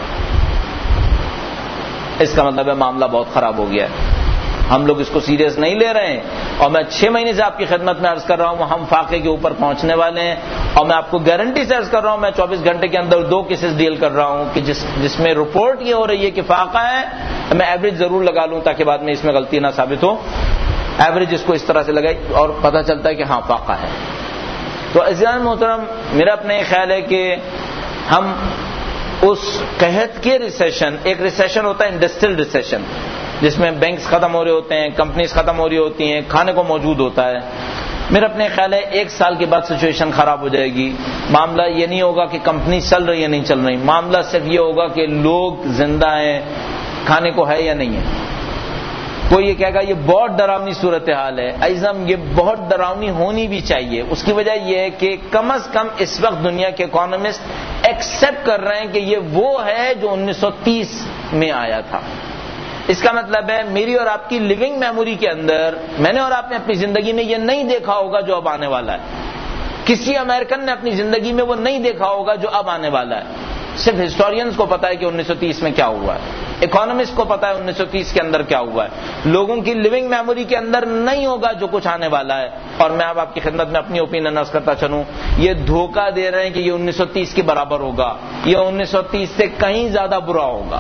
اس کا مطلب ہے معاملہ بہت خراب ہو گیا ہے. ہم لوگ اس کو سیریس نہیں لے رہے ہیں اور میں 6 مہینے سے آپ کی خدمت میں عرض کر رہا ہوں ہم فاقے کے اوپر پہنچنے والے ہیں. اور میں آپ کو گارنٹی سے عرض کر رہا ہوں میں 24 گھنٹے کے اندر 2 کیسز ڈیل کر رہا ہوں کہ جس میں رپورٹ یہ ہو رہی ہے کہ فاقہ ہے. میں ایوریج ضرور لگا لوں تاکہ بعد میں اس میں غلطی نہ ثابت ہو. ایوریج اس کو اس طرح سے لگائی اور پتہ چلتا ہے کہ ہاں فاقہ ہے. تو عزیزان محترم میرا اپنا یہ خیال ہے کہ ہم اس قحط کے ریسیشن، ایک ریسیشن ہوتا ہے انڈسٹریل ریسیشن جس میں بینکس ختم ہو رہے ہوتے ہیں، کمپنیز ختم ہو رہی ہوتی ہیں، کھانے کو موجود ہوتا ہے. میرا اپنے خیال ہے 1 سال کے بعد سچویشن خراب ہو جائے گی. معاملہ یہ نہیں ہوگا کہ کمپنی چل رہی ہے نہیں چل رہی، معاملہ صرف یہ ہوگا کہ لوگ زندہ ہیں، کھانے کو ہے یا نہیں ہے. کوئی یہ کہے گا یہ بہت ڈراؤنی صورتحال ہے. عزیزم یہ بہت ڈراؤنی ہونی بھی چاہیے. اس کی وجہ یہ ہے کہ کم از کم اس وقت دنیا کے اکانومسٹ ایکسپٹ کر رہے ہیں کہ یہ وہ ہے جو 1930 میں آیا تھا. اس کا مطلب ہے میری اور آپ کی لیونگ میموری کے اندر میں نے اور آپ نے اپنی زندگی میں یہ نہیں دیکھا ہوگا جو اب آنے والا ہے. کسی امریکن نے اپنی زندگی میں وہ نہیں دیکھا ہوگا جو اب آنے والا ہے. صرف ہسٹورینز کو پتا ہے کہ 1930 میں کیا ہوا ہے, اکانومسٹ کو پتا ہے 1930 کے اندر کیا ہوا ہے. لوگوں کی لیونگ میموری کے اندر نہیں ہوگا جو کچھ آنے والا ہے. اور میں اب آپ کی خدمت میں اپنی اوپینین عرض کرتا چلوں, یہ دھوکہ دے رہے ہیں کہ یہ 1930 کے برابر ہوگا, یہ 1930 سے کہیں زیادہ برا ہوگا,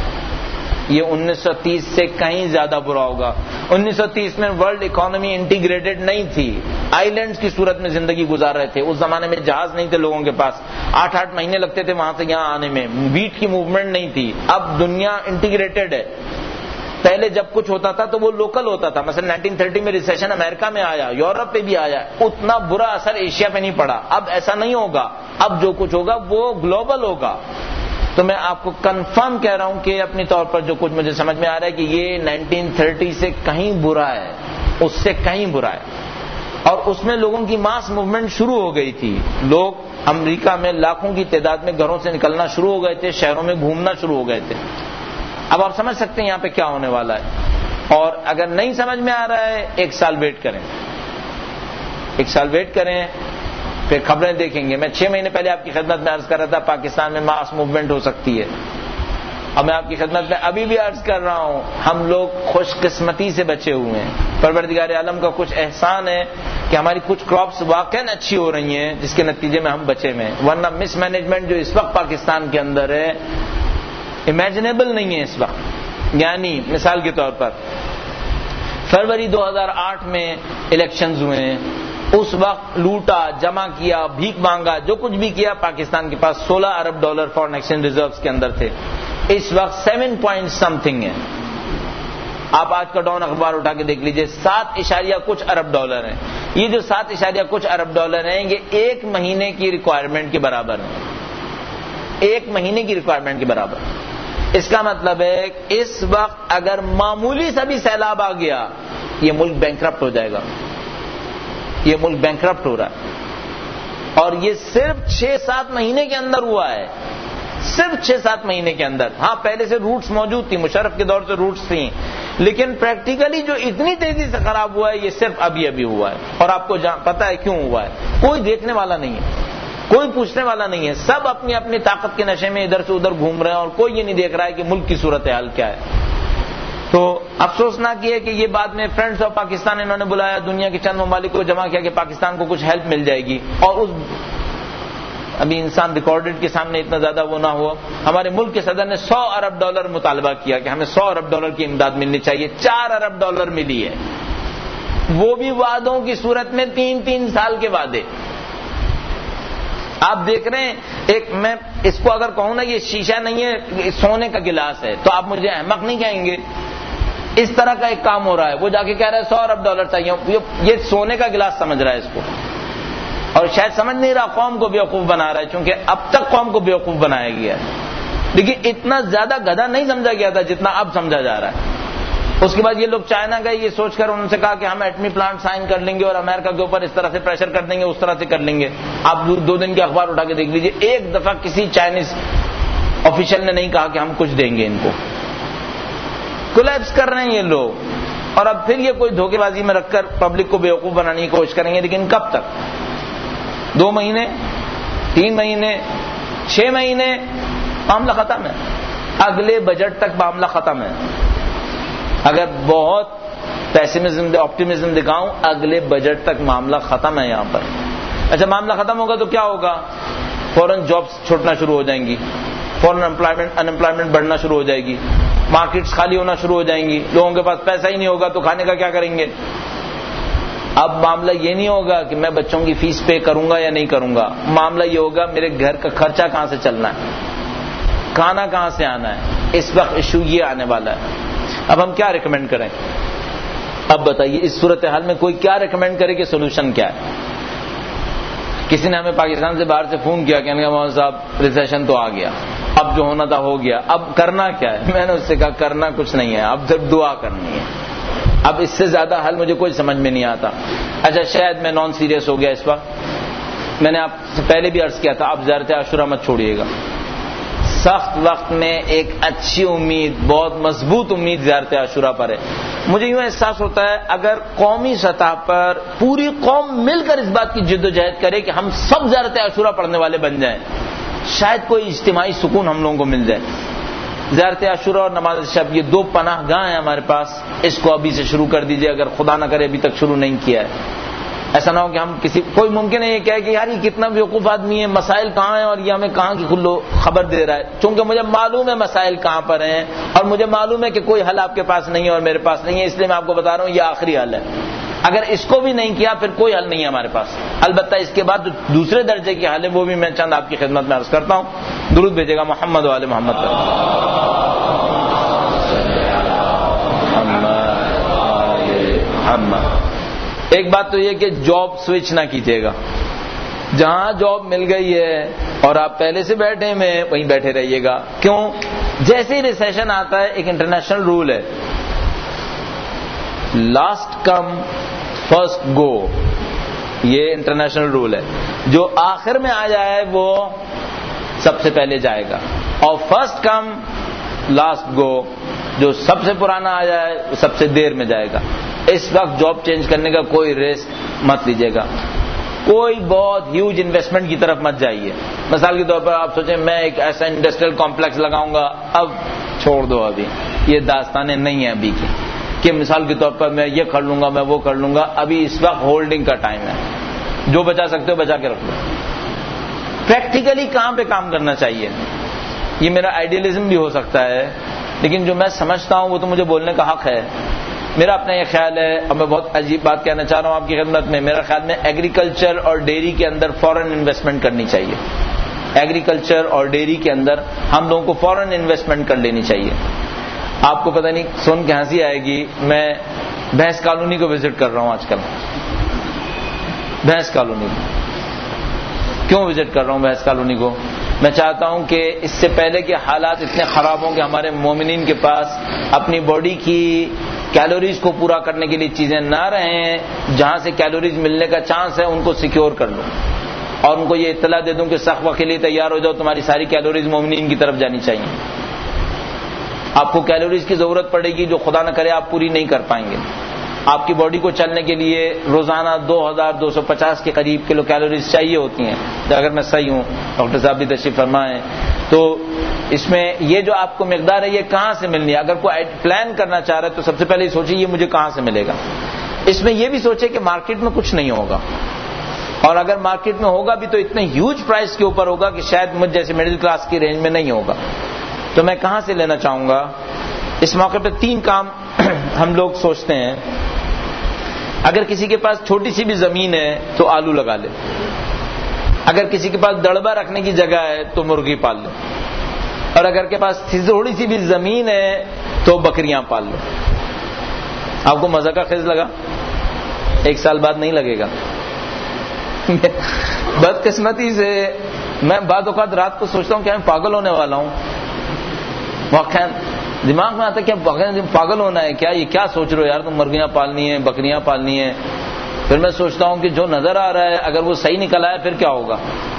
یہ 1930 سے کہیں زیادہ برا ہوگا. 1930 میں ورلڈ اکانومی انٹیگریٹڈ نہیں تھی, آئی لینڈز کی صورت میں زندگی گزار رہے تھے. اس زمانے میں جہاز نہیں تھے لوگوں کے پاس, 8 مہینے لگتے تھے وہاں سے یہاں آنے میں, ویٹ کی موومنٹ نہیں تھی. اب دنیا انٹیگریٹڈ ہے. پہلے جب کچھ ہوتا تھا تو وہ لوکل ہوتا تھا. مثلا 1930 میں ریسیشن امریکہ میں آیا, یورپ پہ بھی آیا, اتنا برا اثر ایشیا پہ نہیں پڑا. اب ایسا نہیں ہوگا, اب جو کچھ ہوگا وہ گلوبل ہوگا. تو میں آپ کو کنفرم کہہ رہا ہوں کہ اپنی طور پر جو کچھ مجھے سمجھ میں آ رہا ہے کہ یہ 1930 سے کہیں برا ہے, اس سے کہیں برا ہے. اور اس میں لوگوں کی ماس موومنٹ شروع ہو گئی تھی. لوگ امریکہ میں لاکھوں کی تعداد میں گھروں سے نکلنا شروع ہو گئے تھے, شہروں میں گھومنا شروع ہو گئے تھے. اب آپ سمجھ سکتے ہیں یہاں پہ کیا ہونے والا ہے. اور اگر نہیں سمجھ میں آ رہا ہے 1 سال ویٹ کریں, 1 سال ویٹ کریں, پھر خبریں دیکھیں گے. میں 6 مہینے پہلے آپ کی خدمت میں عرض کر رہا تھا پاکستان میں ماس موومنٹ ہو سکتی ہے. اب میں آپ کی خدمت میں ابھی بھی عرض کر رہا ہوں, ہم لوگ خوش قسمتی سے بچے ہوئے ہیں. پروردگار عالم کا کچھ احسان ہے کہ ہماری کچھ کراپس واقعاً اچھی ہو رہی ہیں جس کے نتیجے میں ہم بچے ہوئے ہیں. ورنہ مس مینجمنٹ جو اس وقت پاکستان کے اندر ہے امیجنیبل نہیں ہے اس وقت. یعنی مثال کے طور پر فروری 2008 میں الیکشنز ہوئے ہیں, اس وقت لوٹا, جمع کیا, بھیک مانگا, جو کچھ بھی کیا, پاکستان کے پاس $16 ارب فارن ایکسچینج ریزروز کے اندر تھے. اس وقت 7 پوائنٹ سمتھنگ ہے. آپ آج کا ڈاؤن اخبار اٹھا کے دیکھ لیجئے, 7 کچھ ارب ڈالر ہیں. یہ جو 7 کچھ ارب ڈالر ہیں یہ 1 مہینے کی ریکوائرمنٹ کے برابر ہیں. 1 مہینے کی ریکوائرمنٹ کے برابر. اس کا مطلب ہے کہ اس وقت اگر معمولی سا بھی سیلاب آ گیا یہ ملک بینکرپٹ ہو جائے گا. یہ ملک بینکرپٹ ہو رہا ہے. اور یہ صرف 6-7 مہینے کے اندر ہوا ہے, صرف 6-7 مہینے کے اندر. ہاں پہلے سے روٹس موجود تھی, مشرف کے دور سے روٹس تھیں, لیکن پریکٹیکلی جو اتنی تیزی سے خراب ہوا ہے یہ صرف ابھی ہوا ہے. اور آپ کو پتا ہے کیوں ہوا ہے؟ کوئی دیکھنے والا نہیں ہے, کوئی پوچھنے والا نہیں ہے. سب اپنی اپنی طاقت کے نشے میں ادھر سے ادھر گھوم رہے ہیں اور کوئی یہ نہیں دیکھ رہا ہے کہ ملک کی صورتحال کیا ہے. تو افسوسناک یہ ہے کہ یہ بعد میں فرینڈز آف پاکستان انہوں نے بلایا, دنیا کے چند ممالک کو جمع کیا کہ پاکستان کو کچھ ہیلپ مل جائے گی. اور اس ابھی انسان ریکارڈڈ کے سامنے اتنا زیادہ وہ نہ ہوا. ہمارے ملک کے صدر نے $100 ارب مطالبہ کیا کہ ہمیں $100 ارب کی امداد ملنی چاہیے. $4 ارب ملی ہے, وہ بھی وعدوں کی صورت میں 3 سال کے وعدے. آپ دیکھ رہے ہیں, ایک میں اس کو اگر کہوں نا یہ شیشہ نہیں ہے سونے کا گلاس ہے تو آپ مجھے احمق نہیں کہیں گے. اس طرح کا ایک کام ہو رہا ہے. وہ جا کے کہہ رہا ہے $100 ارب چاہیے, یہ سونے کا گلاس سمجھ رہا ہے اس کو, اور شاید سمجھ نہیں رہا, قوم کو بیوقوف بنا رہا ہے, چونکہ اب تک قوم کو بیوقوف بنایا گیا ہے. لیکن اتنا زیادہ گدھا نہیں سمجھا گیا تھا جتنا اب سمجھا جا رہا ہے. اس کے بعد یہ لوگ چائنا گئے یہ سوچ کر, انہوں نے کہا کہ ہم ایٹمی پلانٹ سائن کر لیں گے اور امریکہ کے اوپر اس طرح سے پریشر کر دیں گے, اس طرح سے کر لیں گے. آپ 2 دن کے اخبار اٹھا کے دیکھ لیجئے, ایک دفعہ کسی چائنیز آفیشل نے نہیں کہا کہ ہم کچھ دیں گے ان کو. کولیپس کر رہے ہیں یہ لوگ, اور اب پھر یہ کوئی دھوکے بازی میں رکھ کر پبلک کو بیوقوف بنانے کی کوشش کریں گے. لیکن کب تک؟ 2 مہینے, 3 مہینے, 6 مہینے, معاملہ ختم ہے. اگلے بجٹ تک معاملہ ختم ہے. اگر بہت پیسیمزم آپٹیمزم دکھاؤں, اگلے بجٹ تک معاملہ ختم ہے یہاں پر. اچھا معاملہ ختم ہوگا تو کیا ہوگا؟ فوراً جابس چھوٹنا شروع ہو جائیں گی, فوراً انپلائمنٹ بڑھنا شروع ہو جائے گی, مارکیٹس خالی ہونا شروع ہو جائیں گی, لوگوں کے پاس پیسہ ہی نہیں ہوگا تو کھانے کا کیا کریں گے؟ اب معاملہ یہ نہیں ہوگا کہ میں بچوں کی فیس پے کروں گا یا نہیں کروں گا, معاملہ یہ ہوگا میرے گھر کا خرچہ کہاں سے چلنا ہے, کھانا کہاں سے آنا ہے. اس وقت ایشو یہ آنے والا ہے. اب ہم کیا ریکمینڈ کریں؟ اب بتائیے اس صورتحال میں کوئی کیا ریکمینڈ کرے کہ سولوشن کیا ہے؟ کسی نے ہمیں پاکستان سے باہر سے فون کیا کہ مولانا صاحب ریسیشن تو آ گیا, اب جو ہونا تھا ہو گیا, اب کرنا کیا ہے؟ میں نے اس سے کہا کرنا کچھ نہیں ہے, اب صرف دعا کرنی ہے. اب اس سے زیادہ حل مجھے کوئی سمجھ میں نہیں آتا. اچھا شاید میں نان سیریس ہو گیا اس وقت, میں نے آپ سے پہلے بھی عرض کیا تھا، آپ زیارت عاشورہ مت چھوڑیے گا. سخت وقت میں ایک اچھی امید، بہت مضبوط امید زیارت عاشورہ پر ہے. مجھے یوں احساس ہوتا ہے اگر قومی سطح پر پوری قوم مل کر اس بات کی جد و جہد کرے کہ ہم سب زیارت عاشورہ پڑھنے والے بن جائیں، شاید کوئی اجتماعی سکون ہم لوگوں کو مل جائے. زیارت عاشورہ اور نماز شب یہ دو پناہ گاہ ہیں ہمارے پاس، اس کو ابھی سے شروع کر دیجئے اگر خدا نہ کرے ابھی تک شروع نہیں کیا ہے. ایسا نہ ہو کہ ہم کوئی ممکن ہے یہ کہے کہ یار یہ کتنا بیوقوف آدمی ہے، مسائل کہاں ہیں اور یہ ہمیں کہاں کی کھلو خبر دے رہا ہے. چونکہ مجھے معلوم ہے مسائل کہاں پر ہیں اور مجھے معلوم ہے کہ کوئی حل آپ کے پاس نہیں ہے اور میرے پاس نہیں ہے، اس لیے میں آپ کو بتا رہا ہوں یہ آخری حل ہے. اگر اس کو بھی نہیں کیا پھر کوئی حل نہیں ہے ہمارے پاس. البتہ اس کے بعد جو دوسرے درجے کے حل ہے وہ بھی میں چند آپ کی خدمت میں عرض کرتا ہوں. درود بھیجے گا محمد و آل محمد پر. ایک بات تو یہ کہ جاب سوئچ نہ کیجیے گا. جہاں جاب مل گئی ہے اور آپ پہلے سے بیٹھے میں وہیں بیٹھے رہیے گا. کیوں؟ جیسے ہی ریسیشن آتا ہے ایک انٹرنیشنل رول ہے، لاسٹ کم فرسٹ گو. یہ انٹرنیشنل رول ہے، جو آخر میں آ جائے وہ سب سے پہلے جائے گا، اور فرسٹ کم لاسٹ گو، جو سب سے پرانا آ جائے وہ سب سے دیر میں جائے گا. اس وقت جاب چینج کرنے کا کوئی رسک مت لیجیے گا. کوئی بہت ہیوج انویسٹمنٹ کی طرف مت جائیے. مثال کے طور پر آپ سوچیں میں ایک ایسا انڈسٹریل کمپلیکس لگاؤں گا، اب چھوڑ دو. ابھی یہ داستانیں نہیں ہیں ابھی کی کہ مثال کے طور پر میں یہ کر لوں گا میں وہ کر لوں گا. ابھی اس وقت ہولڈنگ کا ٹائم ہے. جو بچا سکتے ہو بچا کے رکھ لو. پریکٹیکلی کہاں پہ کام کرنا چاہیے، یہ میرا آئیڈیلزم بھی ہو سکتا ہے لیکن جو میں سمجھتا ہوں وہ تو مجھے بولنے کا حق ہے. میرا اپنا یہ خیال ہے، اور میں بہت عجیب بات کہنا چاہ رہا ہوں آپ کی خدمت میں، میرا خیال میں ایگریکلچر اور ڈیری کے اندر فورن انویسٹمنٹ کرنی چاہیے. ایگریکلچر اور ڈیری کے اندر ہم لوگوں کو فورن انویسٹمنٹ کر لینی چاہیے. آپ کو پتہ نہیں سن کے ہنسی آئے گی، میں بھینس کالونی کو وزٹ کر رہا ہوں آج کل. بھینس کالونی کیوں وزٹ کر رہا ہوں بھینس کالونی کو؟ میں چاہتا ہوں کہ اس سے پہلے کہ حالات اتنے خراب ہوں کہ ہمارے مومنین کے پاس اپنی باڈی کی کیلوریز کو پورا کرنے کے لیے چیزیں نہ رہیں، جہاں سے کیلوریز ملنے کا چانس ہے ان کو سیکیور کر لوں اور ان کو یہ اطلاع دے دوں کہ سخت وقت کے لیے تیار ہو جاؤ، تمہاری ساری کیلوریز مومنین کی طرف جانی چاہیے. آپ کو کیلوریز کی ضرورت پڑے گی جو خدا نہ کرے آپ پوری نہیں کر پائیں گے. آپ کی باڈی کو چلنے کے لیے روزانہ 2250 کے قریب کلو کیلوریز چاہیے ہوتی ہیں اگر میں صحیح ہوں. ڈاکٹر صاحب بھی تشریف فرمائیں. تو اس میں یہ جو آپ کو مقدار ہے یہ کہاں سے ملنی ہے؟ اگر کوئی پلان کرنا چاہ رہا ہے تو سب سے پہلے یہ سوچے یہ مجھے کہاں سے ملے گا. اس میں یہ بھی سوچے کہ مارکیٹ میں کچھ نہیں ہوگا، اور اگر مارکیٹ میں ہوگا بھی تو اتنے ہیوج پرائس کے اوپر ہوگا کہ شاید مجھ جیسے مڈل کلاس کی رینج میں نہیں ہوگا. تو میں کہاں سے لینا چاہوں گا؟ اس موقع پہ 3 کام ہم لوگ سوچتے ہیں. اگر کسی کے پاس چھوٹی سی بھی زمین ہے تو آلو لگا لے. اگر کسی کے پاس دڑبا رکھنے کی جگہ ہے تو مرغی پال لے. اور اگر کے پاس تھوڑی سی بھی زمین ہے تو بکریاں پال لو. آپ کو مزہ کا خیز لگا؟ 1 سال بعد نہیں لگے گا. بدقسمتی سے میں بعض اوقات رات کو سوچتا ہوں کہ میں پاگل ہونے والا ہوں. واقعا دماغ میں آتا ہے کہ پاگل ہونا ہے کیا، یہ کیا سوچ رہے ہو یار، تم مرغیاں پالنی ہیں بکریاں پالنی ہیں. پھر میں سوچتا ہوں کہ جو نظر آ رہا ہے اگر وہ صحیح نکل آئے پھر کیا ہوگا.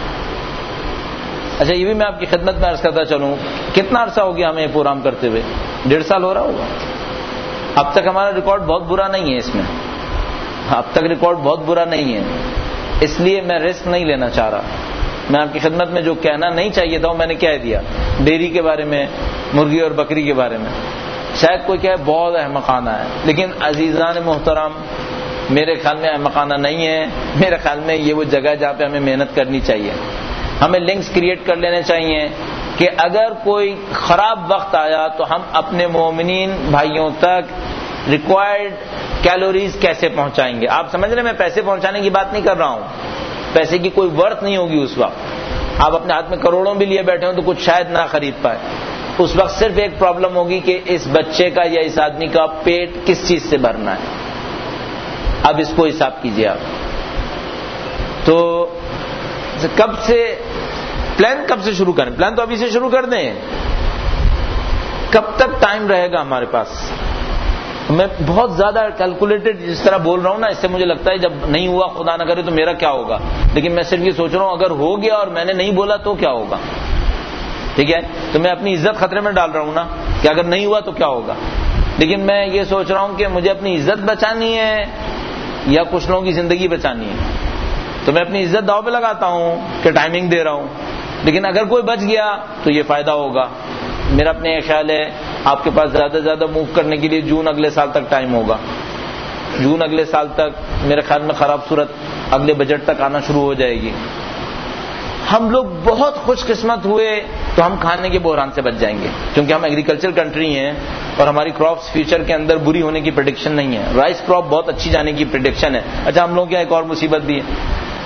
اچھا یہ بھی میں آپ کی خدمت میں عرض کرتا چلوں، کتنا عرصہ ہو گیا ہمیں یہ پروگرام کرتے ہوئے؟ 1.5 سال ہو رہا ہوگا. اب تک ہمارا ریکارڈ بہت برا نہیں ہے. اس میں اب تک ریکارڈ بہت برا نہیں ہے، اس لیے میں رسک نہیں لینا چاہ رہا. میں آپ کی خدمت میں جو کہنا نہیں چاہیے تھا وہ میں نے کہہ دیا. ڈیری کے بارے میں، مرغی اور بکری کے بارے میں شاید کوئی کہے بہت احمقانہ ہے، لیکن عزیزان محترم میرے خیال میں احمقانہ نہیں ہے. میرے خیال میں یہ وہ جگہ جہاں پہ ہمیں محنت کرنی چاہیے. ہمیں لنکس کریٹ کر لینے چاہیے کہ اگر کوئی خراب وقت آیا تو ہم اپنے مومنین بھائیوں تک ریکوائرڈ کیلوریز کیسے پہنچائیں گے. آپ سمجھ رہے ہیں میں پیسے پہنچانے کی بات نہیں کر رہا ہوں. پیسے کی کوئی ورتھ نہیں ہوگی اس وقت. آپ اپنے ہاتھ میں کروڑوں بھی لیے بیٹھے ہوں تو کچھ شاید نہ خرید پائے. اس وقت صرف ایک پرابلم ہوگی کہ اس بچے کا یا اس آدمی کا پیٹ کس چیز سے بھرنا ہے. اب اس کو حساب کیجئے آپ. تو کب سے پلان کب سے شروع کریں؟ پلان تو ابھی سے شروع کر دیں. کب تک ٹائم رہے گا ہمارے پاس؟ میں بہت زیادہ کیلکولیٹڈ جس طرح بول رہا ہوں نا، اس سے مجھے لگتا ہے جب نہیں ہوا خدا نہ کرے تو میرا کیا ہوگا، لیکن میں صرف یہ سوچ رہا ہوں اگر ہو گیا اور میں نے نہیں بولا تو کیا ہوگا. ٹھیک ہے، تو میں اپنی عزت خطرے میں ڈال رہا ہوں نا کہ اگر نہیں ہوا تو کیا ہوگا. لیکن میں یہ سوچ رہا ہوں کہ مجھے اپنی عزت بچانی ہے یا کچھ لوگوں کی زندگی بچانی ہے، تو میں اپنی عزت داؤ پہ لگاتا ہوں کہ ٹائمنگ دے رہا ہوں. لیکن اگر کوئی بچ گیا تو یہ فائدہ ہوگا. میرا اپنے خیال ہے آپ کے پاس زیادہ سے زیادہ موو کرنے کے لیے جون اگلے سال تک ٹائم ہوگا. جون اگلے سال تک میرے خیال میں خراب صورت اگلے بجٹ تک آنا شروع ہو جائے گی. ہم لوگ بہت خوش قسمت ہوئے تو ہم کھانے کے بحران سے بچ جائیں گے، کیونکہ ہم ایگریکلچر کنٹری ہیں اور ہماری کراپس فیوچر کے اندر بری ہونے کی پریڈکشن نہیں ہے. رائس کراپ بہت اچھی جانے کی پریڈکشن ہے. اچھا، ہم لوگ کیا ایک اور مصیبت بھی ہے.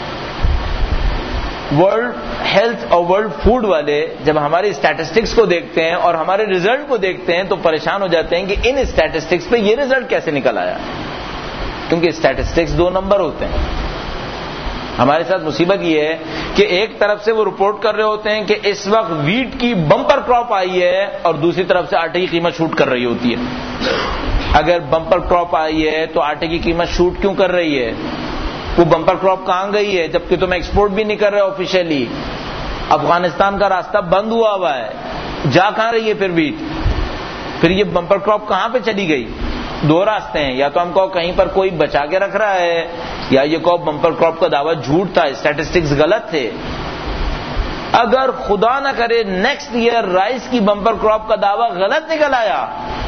ورلڈ ہیلتھ اور ورلڈ فوڈ والے جب ہماری اسٹیٹسٹکس کو دیکھتے ہیں اور ہمارے ریزلٹ کو دیکھتے ہیں تو پریشان ہو جاتے ہیں کہ ان اسٹیٹسٹکس پہ یہ ریزلٹ کیسے نکل آیا، کیونکہ اسٹیٹسٹکس 2 نمبر ہوتے ہیں. ہمارے ساتھ مصیبت یہ ہے کہ ایک طرف سے وہ رپورٹ کر رہے ہوتے ہیں کہ اس وقت ویٹ کی بمپر کراپ آئی ہے اور دوسری طرف سے آٹے کی قیمت شوٹ کر رہی ہوتی ہے. اگر بمپر کراپ آئی ہے تو آٹے کی قیمت شوٹ کیوں کر رہی ہے؟ وہ بمپر کراپ کہاں گئی ہے جبکہ تم ایکسپورٹ بھی نہیں کر رہے آفیشیلی؟ افغانستان کا راستہ بند ہوا ہے، جا کہاں رہی ہے پھر ویٹ؟ پھر یہ بمپر کراپ کہاں پہ چلی گئی؟ 2 راستے ہیں، یا تو ہم کہو کہیں پر کوئی بچا کے رکھ رہا ہے، یا یہ کہو بمپر کراپ کا دعویٰ جھوٹ تھا، اسٹیٹسٹکس غلط تھے. اگر خدا نہ کرے نیکسٹ ایئر رائس کی بمپر کراپ کا دعویٰ غلط نکل آیا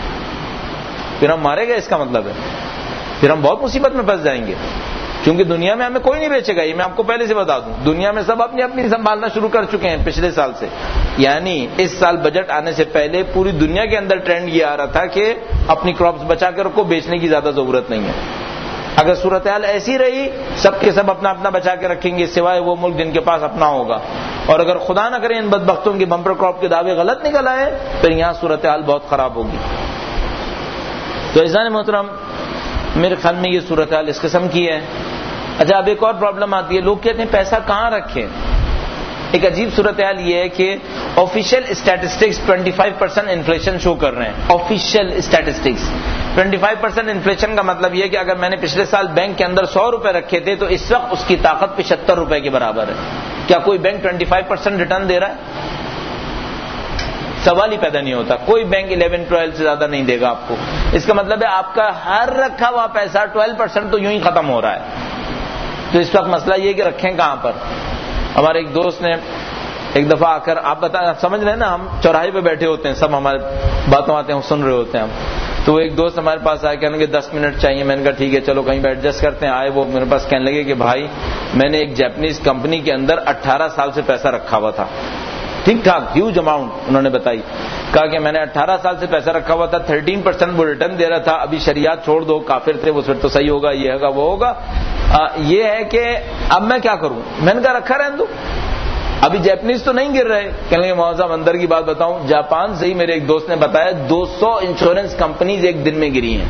پھر ہم مارے گئے. اس کا مطلب ہے پھر ہم بہت مصیبت میں پھنس جائیں گے، کیونکہ دنیا میں ہمیں کوئی نہیں بیچے گا. یہ میں آپ کو پہلے سے بتا دوں، دنیا میں سب اپنی اپنی سنبھالنا شروع کر چکے ہیں پچھلے سال سے. یعنی اس سال بجٹ آنے سے پہلے پوری دنیا کے اندر ٹرینڈ یہ آ رہا تھا کہ اپنی کراپس بچا کے رکھو، بیچنے کی زیادہ ضرورت نہیں ہے. اگر صورتحال ایسی رہی سب کے سب اپنا اپنا بچا کے رکھیں گے سوائے وہ ملک جن کے پاس اپنا ہوگا. اور اگر خدا نہ کرے ان بدبختوں کے بمپر کراپ کے دعوے غلط نکل آئے پھر یہاں صورتحال بہت خراب ہوگی. تو عزیزان محترم، میرے خیال میں یہ صورتحال اس قسم کی ہے. اچھا، اب ایک اور پرابلم آتی ہے، لوگ کہتے ہیں پیسہ کہاں رکھیں. ایک عجیب صورتحال یہ ہے کہ آفیشیل اسٹیٹسٹکس 25% انفلیشن شو کر رہے ہیں. آفیشیل اسٹیٹسٹکس 25% انفلیشن کا مطلب یہ ہے کہ اگر میں نے پچھلے سال بینک کے اندر 100 روپے رکھے تھے تو اس وقت اس کی طاقت 75 روپے کے برابر ہے. کیا کوئی بینک 25% ریٹرن دے رہا ہے؟ سوال ہی پیدا نہیں ہوتا. کوئی بینک 11-12 سے زیادہ نہیں دے گا آپ کو. اس کا مطلب ہے آپ کا ہر رکھا ہوا پیسہ 12% تو یوں ہی ختم ہو رہا ہے. تو اس وقت مسئلہ یہ کہ رکھیں کہاں پر. ہمارے ایک دوست نے ایک دفعہ آ کر، آپ سمجھ رہے ہیں نا، ہم چوراہے پہ بیٹھے ہوتے ہیں، سب ہمارے باتوں آتے ہیں سن رہے ہوتے ہیں ہم. تو ایک دوست ہمارے پاس آئے، کہنے لگے 10 منٹ چاہیے. میں نے کہا ٹھیک ہے چلو کہیں پہ ایڈجسٹ کرتے ہیں. آئے وہ میرے پاس کہنے لگے کہ بھائی میں نے ایک جاپنیز کمپنی کے اندر 18 سال سے پیسہ رکھا ہوا تھا، ٹھیک ٹھاک ہیوج اماؤنٹ انہوں نے بتائی. کہا کہ میں نے 18 سال سے پیسہ رکھا ہوا تھا، 13% وہ ریٹرن دے رہا تھا. ابھی شریعت چھوڑ دو، کافر تھے وہ، پھر تو صحیح ہوگا، یہ ہوگا وہ ہوگا. یہ ہے کہ اب میں کیا کروں. میں نے کہا رکھا رہنے دو، ابھی جاپنیز تو نہیں گر رہے. کہنے لگے مولانا صاحب اندر کی بات بتاؤں، جاپان سے ہی میرے ایک دوست نے بتایا 200 انشورنس کمپنیز ایک دن میں گری ہیں.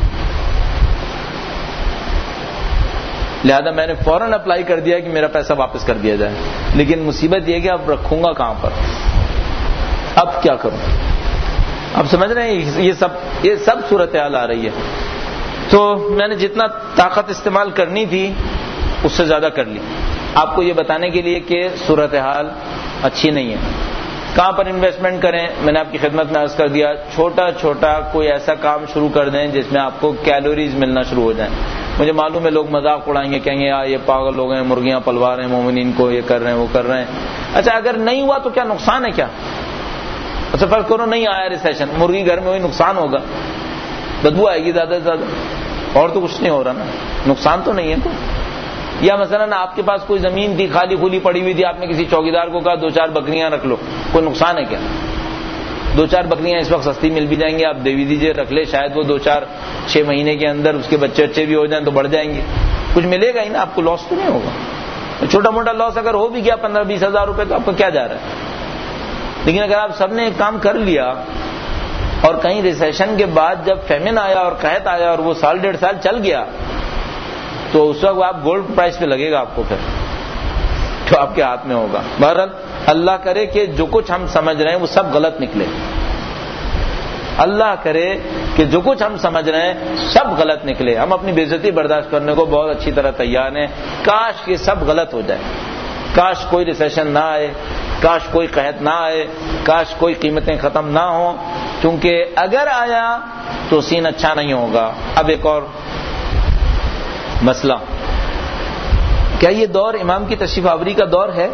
لہذا میں نے فوراً اپلائی کر دیا کہ میرا پیسہ واپس کر دیا جائے. لیکن مصیبت یہ کہ اب رکھوں گا کہاں پر، اب کیا کروں. اب سمجھ رہے ہیں یہ سب صورتحال آ رہی ہے. تو میں نے جتنا طاقت استعمال کرنی تھی اس سے زیادہ کر لی، آپ کو یہ بتانے کے لیے کہ صورتحال اچھی نہیں ہے. کہاں پر انویسٹمنٹ کریں؟ میں نے آپ کی خدمت میں عرض کر دیا، چھوٹا چھوٹا کوئی ایسا کام شروع کر دیں جس میں آپ کو کیلوریز ملنا شروع ہو جائیں. مجھے معلوم ہے لوگ مذاق اڑائیں گے، کہیں گے یہ پاگل لوگ ہیں، مرغیاں پلوا رہے ہیں مومنین کو، یہ کر رہے ہیں وہ کر رہے ہیں. اچھا اگر نہیں ہوا تو کیا نقصان ہے کیا؟ اچھا فرض کرو نہیں آیا ریسیشن، مرغی گھر میں ہوئی نقصان ہوگا، بدبو آئے گی زیادہ سے زیادہ، اور تو کچھ نہیں ہو رہا نا، نقصان تو نہیں ہے کوئی. یا مثلا آپ کے پاس کوئی زمین تھی خالی کھلی پڑی ہوئی تھی، آپ نے کسی چوکیدار کو کہا 2-4 بکریاں رکھ لو، کوئی نقصان ہے کیا؟ 2-4 بکریاں اس وقت سستی مل بھی جائیں گی، آپ دے بھی دیجیے، رکھ لے، شاید وہ 2-4-6 مہینے کے اندر اس کے بچے بھی ہو جائیں تو بڑھ جائیں گے، کچھ ملے گا ہی نا، آپ کو لاس تو نہیں ہوگا. چھوٹا موٹا لاس اگر ہو بھی گیا 15-20 ہزار روپے تو آپ کو کیا جا رہا ہے. لیکن اگر آپ سب نے ایک کام کر لیا اور کہیں ریسیشن کے بعد جب فیمن آیا اور قحط آیا اور وہ 1.5 سال چل گیا تو اس وقت آپ گولڈ پرائز پہ لگے گا آپ کو، پھر تو آپ کے ہاتھ میں ہوگا. بہرحال اللہ کرے کہ جو کچھ ہم سمجھ رہے ہیں وہ سب غلط نکلے. اللہ کرے کہ جو کچھ ہم سمجھ رہے ہیں سب غلط نکلے. ہم اپنی بے عزتی برداشت کرنے کو بہت اچھی طرح تیار ہیں. کاش کہ سب غلط ہو جائے, کاش کوئی ریسیشن نہ آئے, کاش کوئی قحط نہ آئے, کاش کوئی قیمتیں ختم نہ ہوں, کیونکہ اگر آیا تو سین اچھا نہیں ہوگا. اب ایک اور مسئلہ, کیا یہ دور امام کی تشریف آوری کا دور ہے؟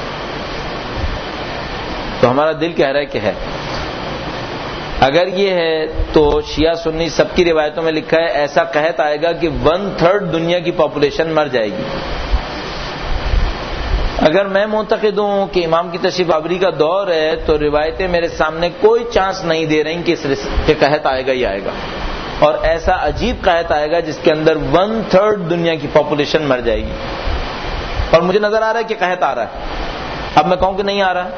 تو ہمارا دل کہہ رہا ہے کہ ہے. اگر یہ ہے تو شیعہ سنی سب کی روایتوں میں لکھا ہے ایسا قحط آئے گا کہ 1/3 دنیا کی پاپولیشن مر جائے گی. اگر میں معتقد ہوں کہ امام کی تشریف آوری کا دور ہے تو روایتیں میرے سامنے کوئی چانس نہیں دے رہی کہ قحط آئے گا ہی آئے گا, اور ایسا عجیب قحط آئے گا جس کے اندر 1/3 دنیا کی پاپولیشن مر جائے گی. اور مجھے نظر آ رہا ہے کہ قحط آ رہا ہے. اب میں کہوں کہ نہیں آ رہا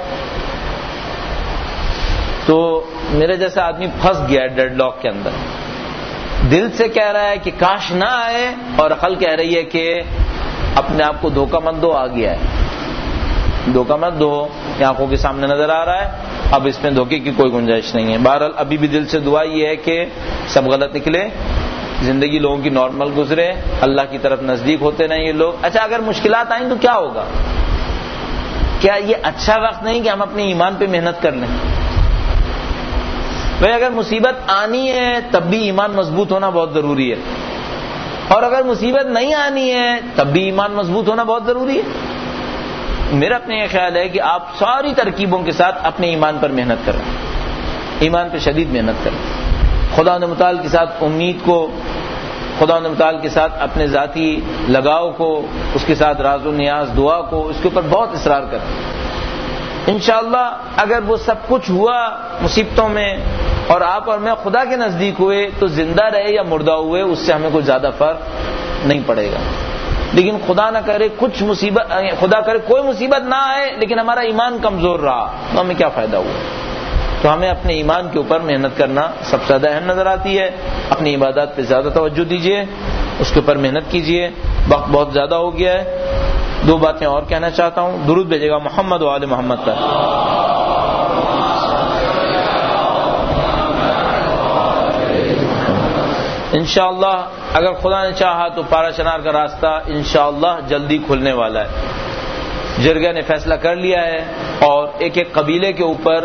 تو میرے جیسا آدمی پھنس گیا ہے ڈیڈ لاک کے اندر. دل سے کہہ رہا ہے کہ کاش نہ آئے, اور عقل کہہ رہی ہے کہ اپنے آپ کو دھوکہ مت دو, آ گیا ہے. دھوکہ مت دو, یہ آنکھوں کے سامنے نظر آ رہا ہے, اب اس میں دھوکے کی کوئی گنجائش نہیں ہے. بہرحال ابھی بھی دل سے دعا یہ ہے کہ سب غلط نکلے, زندگی لوگوں کی نارمل گزرے, اللہ کی طرف نزدیک ہوتے رہیں یہ لوگ. اچھا اگر مشکلات آئیں تو کیا ہوگا؟ کیا یہ اچھا وقت نہیں کہ ہم اپنے ایمان پہ محنت کر لیں؟ بھائی اگر مصیبت آنی ہے تب بھی ایمان مضبوط ہونا بہت ضروری ہے, اور اگر مصیبت نہیں آنی ہے تب بھی ایمان مضبوط ہونا بہت ضروری ہے. میرا اپنے یہ خیال ہے کہ آپ ساری ترکیبوں کے ساتھ اپنے ایمان پر محنت کریں, ایمان پہ شدید محنت کریں, خدا متعال کے ساتھ امید کو, خدا متعال کے ساتھ اپنے ذاتی لگاؤ کو, اس کے ساتھ راز و نیاز دعا کو, اس کے اوپر بہت اصرار کریں. انشاءاللہ اگر وہ سب کچھ ہوا مصیبتوں میں اور آپ اور میں خدا کے نزدیک ہوئے تو زندہ رہے یا مردہ ہوئے اس سے ہمیں کوئی زیادہ فرق نہیں پڑے گا. لیکن خدا نہ کرے کچھ مصیبت, خدا کرے کوئی مصیبت نہ آئے لیکن ہمارا ایمان کمزور رہا تو ہمیں کیا فائدہ ہوا؟ تو ہمیں اپنے ایمان کے اوپر محنت کرنا سب سے زیادہ اہم نظر آتی ہے. اپنی عبادات پہ زیادہ توجہ دیجیے, اس کے اوپر محنت کیجیے. وقت بہت زیادہ ہو گیا ہے. 2 باتیں اور کہنا چاہتا ہوں. درود بھیجے گا محمد و آل محمد پر. انشاءاللہ اگر خدا نے چاہا تو پارا چنار کا راستہ انشاءاللہ جلدی کھلنے والا ہے. جرگہ نے فیصلہ کر لیا ہے اور ایک ایک قبیلے کے اوپر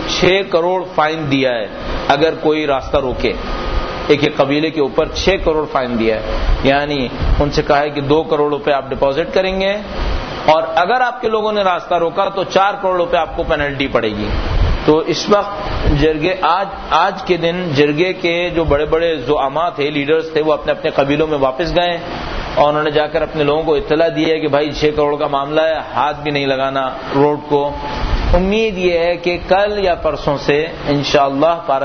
6 کروڑ فائن دیا ہے اگر کوئی راستہ روکے. ایک ایک قبیلے کے اوپر 6 کروڑ فائن دیا ہے, یعنی ان سے کہا ہے کہ 2 کروڑ روپے آپ ڈپازٹ کریں گے, اور اگر آپ کے لوگوں نے راستہ روکا تو 4 کروڑ روپے آپ کو پینلٹی پڑے گی. تو اس وقت جرگے آج کے دن جرگے کے جو بڑے بڑے زعماء تھے, لیڈرز تھے, وہ اپنے اپنے قبیلوں میں واپس گئے اور انہوں نے جا کر اپنے لوگوں کو اطلاع دی ہے کہ بھائی 6 کروڑ کا معاملہ ہے, ہاتھ بھی نہیں لگانا روڈ کو. امید یہ ہے کہ کل یا پرسوں سے انشاءاللہ پارا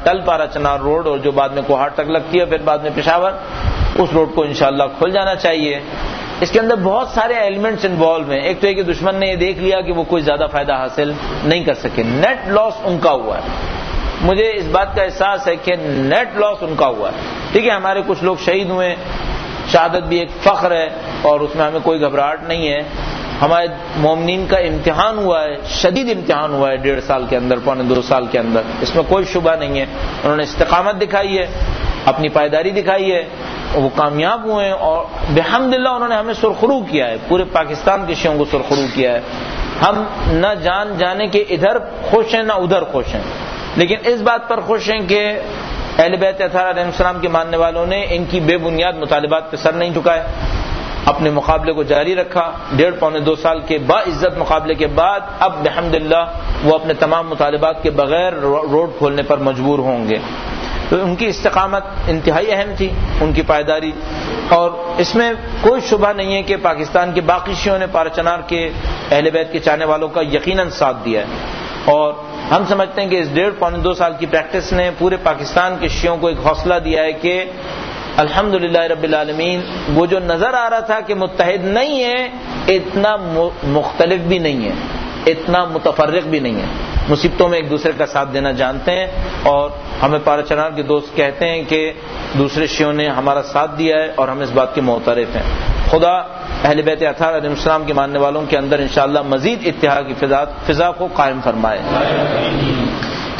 چنار روڈ, اور جو بعد میں کوہاٹ تک لگتی ہے پھر بعد میں پشاور, اس روڈ کو انشاءاللہ کھل جانا چاہیے. اس کے اندر بہت سارے ایلیمنٹس انوالو ہیں. ایک تو یہ کہ دشمن نے یہ دیکھ لیا کہ وہ کوئی زیادہ فائدہ حاصل نہیں کر سکے, نیٹ لاس ان کا ہوا ہے. مجھے اس بات کا احساس ہے کہ نیٹ لاس ان کا ہوا ہے. ٹھیک ہے, ہمارے کچھ لوگ شہید ہوئے, شہادت بھی ایک فخر ہے اور اس میں ہمیں کوئی گھبراہٹ نہیں ہے. ہمارے مومنین کا امتحان ہوا ہے, شدید امتحان ہوا ہے 1.5 سال کے اندر, 2.25 سال کے اندر, اس میں کوئی شبہ نہیں ہے. انہوں نے استقامت دکھائی ہے, اپنی پائیداری دکھائی ہے, وہ کامیاب ہوئے ہیں, اور بحمدللہ انہوں نے ہمیں سرخرو کیا ہے, پورے پاکستان کے شیعوں کو سرخرو کیا ہے. ہم نہ جانے کے ادھر خوش ہیں نہ ادھر خوش ہیں, لیکن اس بات پر خوش ہیں کہ اہل بیت اطہار علیہ السلام کے ماننے والوں نے ان کی بے بنیاد مطالبات پہ سر نہیں جھکائے, اپنے مقابلے کو جاری رکھا. 1.5-2 سال کے باعزت مقابلے کے بعد اب الحمدللہ وہ اپنے تمام مطالبات کے بغیر روڈ کھولنے پر مجبور ہوں گے. تو ان کی استقامت انتہائی اہم تھی, ان کی پائیداری, اور اس میں کوئی شبہ نہیں ہے کہ پاکستان کے باقی شیعوں نے پارا چنار کے اہل بیت کے چاہنے والوں کا یقیناً ساتھ دیا ہے. اور ہم سمجھتے ہیں کہ اس 1.5-2 سال کی پریکٹس نے پورے پاکستان کے شیعوں کو ایک حوصلہ دیا ہے کہ الحمدللہ رب العالمین وہ جو نظر آ رہا تھا کہ متحد نہیں ہے, اتنا مختلف بھی نہیں ہے, اتنا متفرق بھی نہیں ہے. مصیبتوں میں ایک دوسرے کا ساتھ دینا جانتے ہیں, اور ہمیں پارا چنار کے دوست کہتے ہیں کہ دوسرے شیعوں نے ہمارا ساتھ دیا ہے اور ہم اس بات کے معترف ہیں. خدا اہل بیت اطہار علیہ السلام کے ماننے والوں کے اندر انشاءاللہ مزید اتحاد کی فضا کو قائم فرمائے.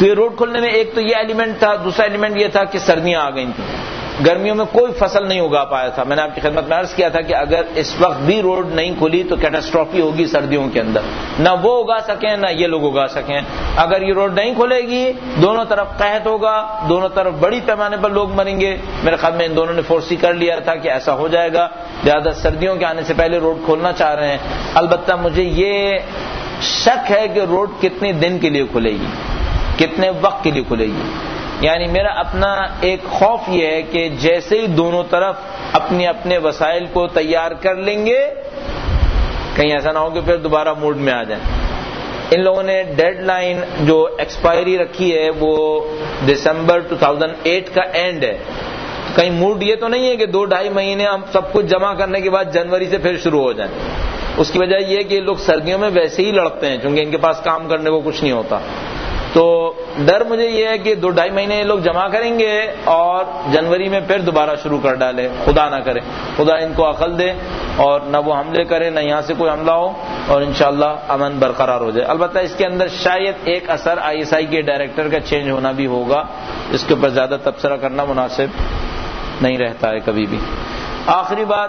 تو یہ روڈ کھلنے میں ایک تو یہ ایلیمنٹ تھا، دوسرا ایلیمنٹ یہ تھا کہ سردیاں آ گئی تھیں، گرمیوں میں کوئی فصل نہیں اگا پایا تھا. میں نے آپ کی خدمت میں عرض کیا تھا کہ اگر اس وقت بھی روڈ نہیں کھلی تو کیٹاسٹرافی ہوگی سردیوں کے اندر، نہ وہ اگا سکیں نہ یہ لوگ اگا سکیں. اگر یہ روڈ نہیں کھلے گی دونوں طرف قحط ہوگا، دونوں طرف بڑی پیمانے پر لوگ مریں گے. میرے خیال میں ان دونوں نے فورسی کر لیا تھا کہ ایسا ہو جائے گا، لہذا سردیوں کے آنے سے پہلے روڈ کھولنا چاہ رہے ہیں. البتہ مجھے یہ شک ہے کہ روڈ کتنے دن کے لیے کھلے گی، کتنے وقت کے لیے کھلے گی. یعنی میرا اپنا ایک خوف یہ ہے کہ جیسے ہی دونوں طرف اپنے اپنے وسائل کو تیار کر لیں گے، کہیں ایسا نہ ہو کہ پھر دوبارہ موڈ میں آ جائیں. ان لوگوں نے ڈیڈ لائن جو ایکسپائری رکھی ہے وہ دسمبر 2008 کا اینڈ ہے. کہیں موڈ یہ تو نہیں ہے کہ 2-2.5 مہینے ہم سب کچھ جمع کرنے کے بعد جنوری سے پھر شروع ہو جائیں. اس کی وجہ یہ کہ لوگ سردیوں میں ویسے ہی لڑتے ہیں چونکہ ان کے پاس کام کرنے کو کچھ نہیں ہوتا. تو ڈر مجھے یہ ہے کہ 2-2.5 مہینے لوگ جمع کریں گے اور جنوری میں پھر دوبارہ شروع کر ڈالیں. خدا نہ کرے، خدا ان کو عقل دے اور نہ وہ حملے کرے نہ یہاں سے کوئی حملہ ہو اور انشاءاللہ امن برقرار ہو جائے. البتہ اس کے اندر شاید ایک اثر ISI کے ڈائریکٹر کا چینج ہونا بھی ہوگا، اس کے اوپر زیادہ تبصرہ کرنا مناسب نہیں رہتا ہے کبھی بھی. آخری بات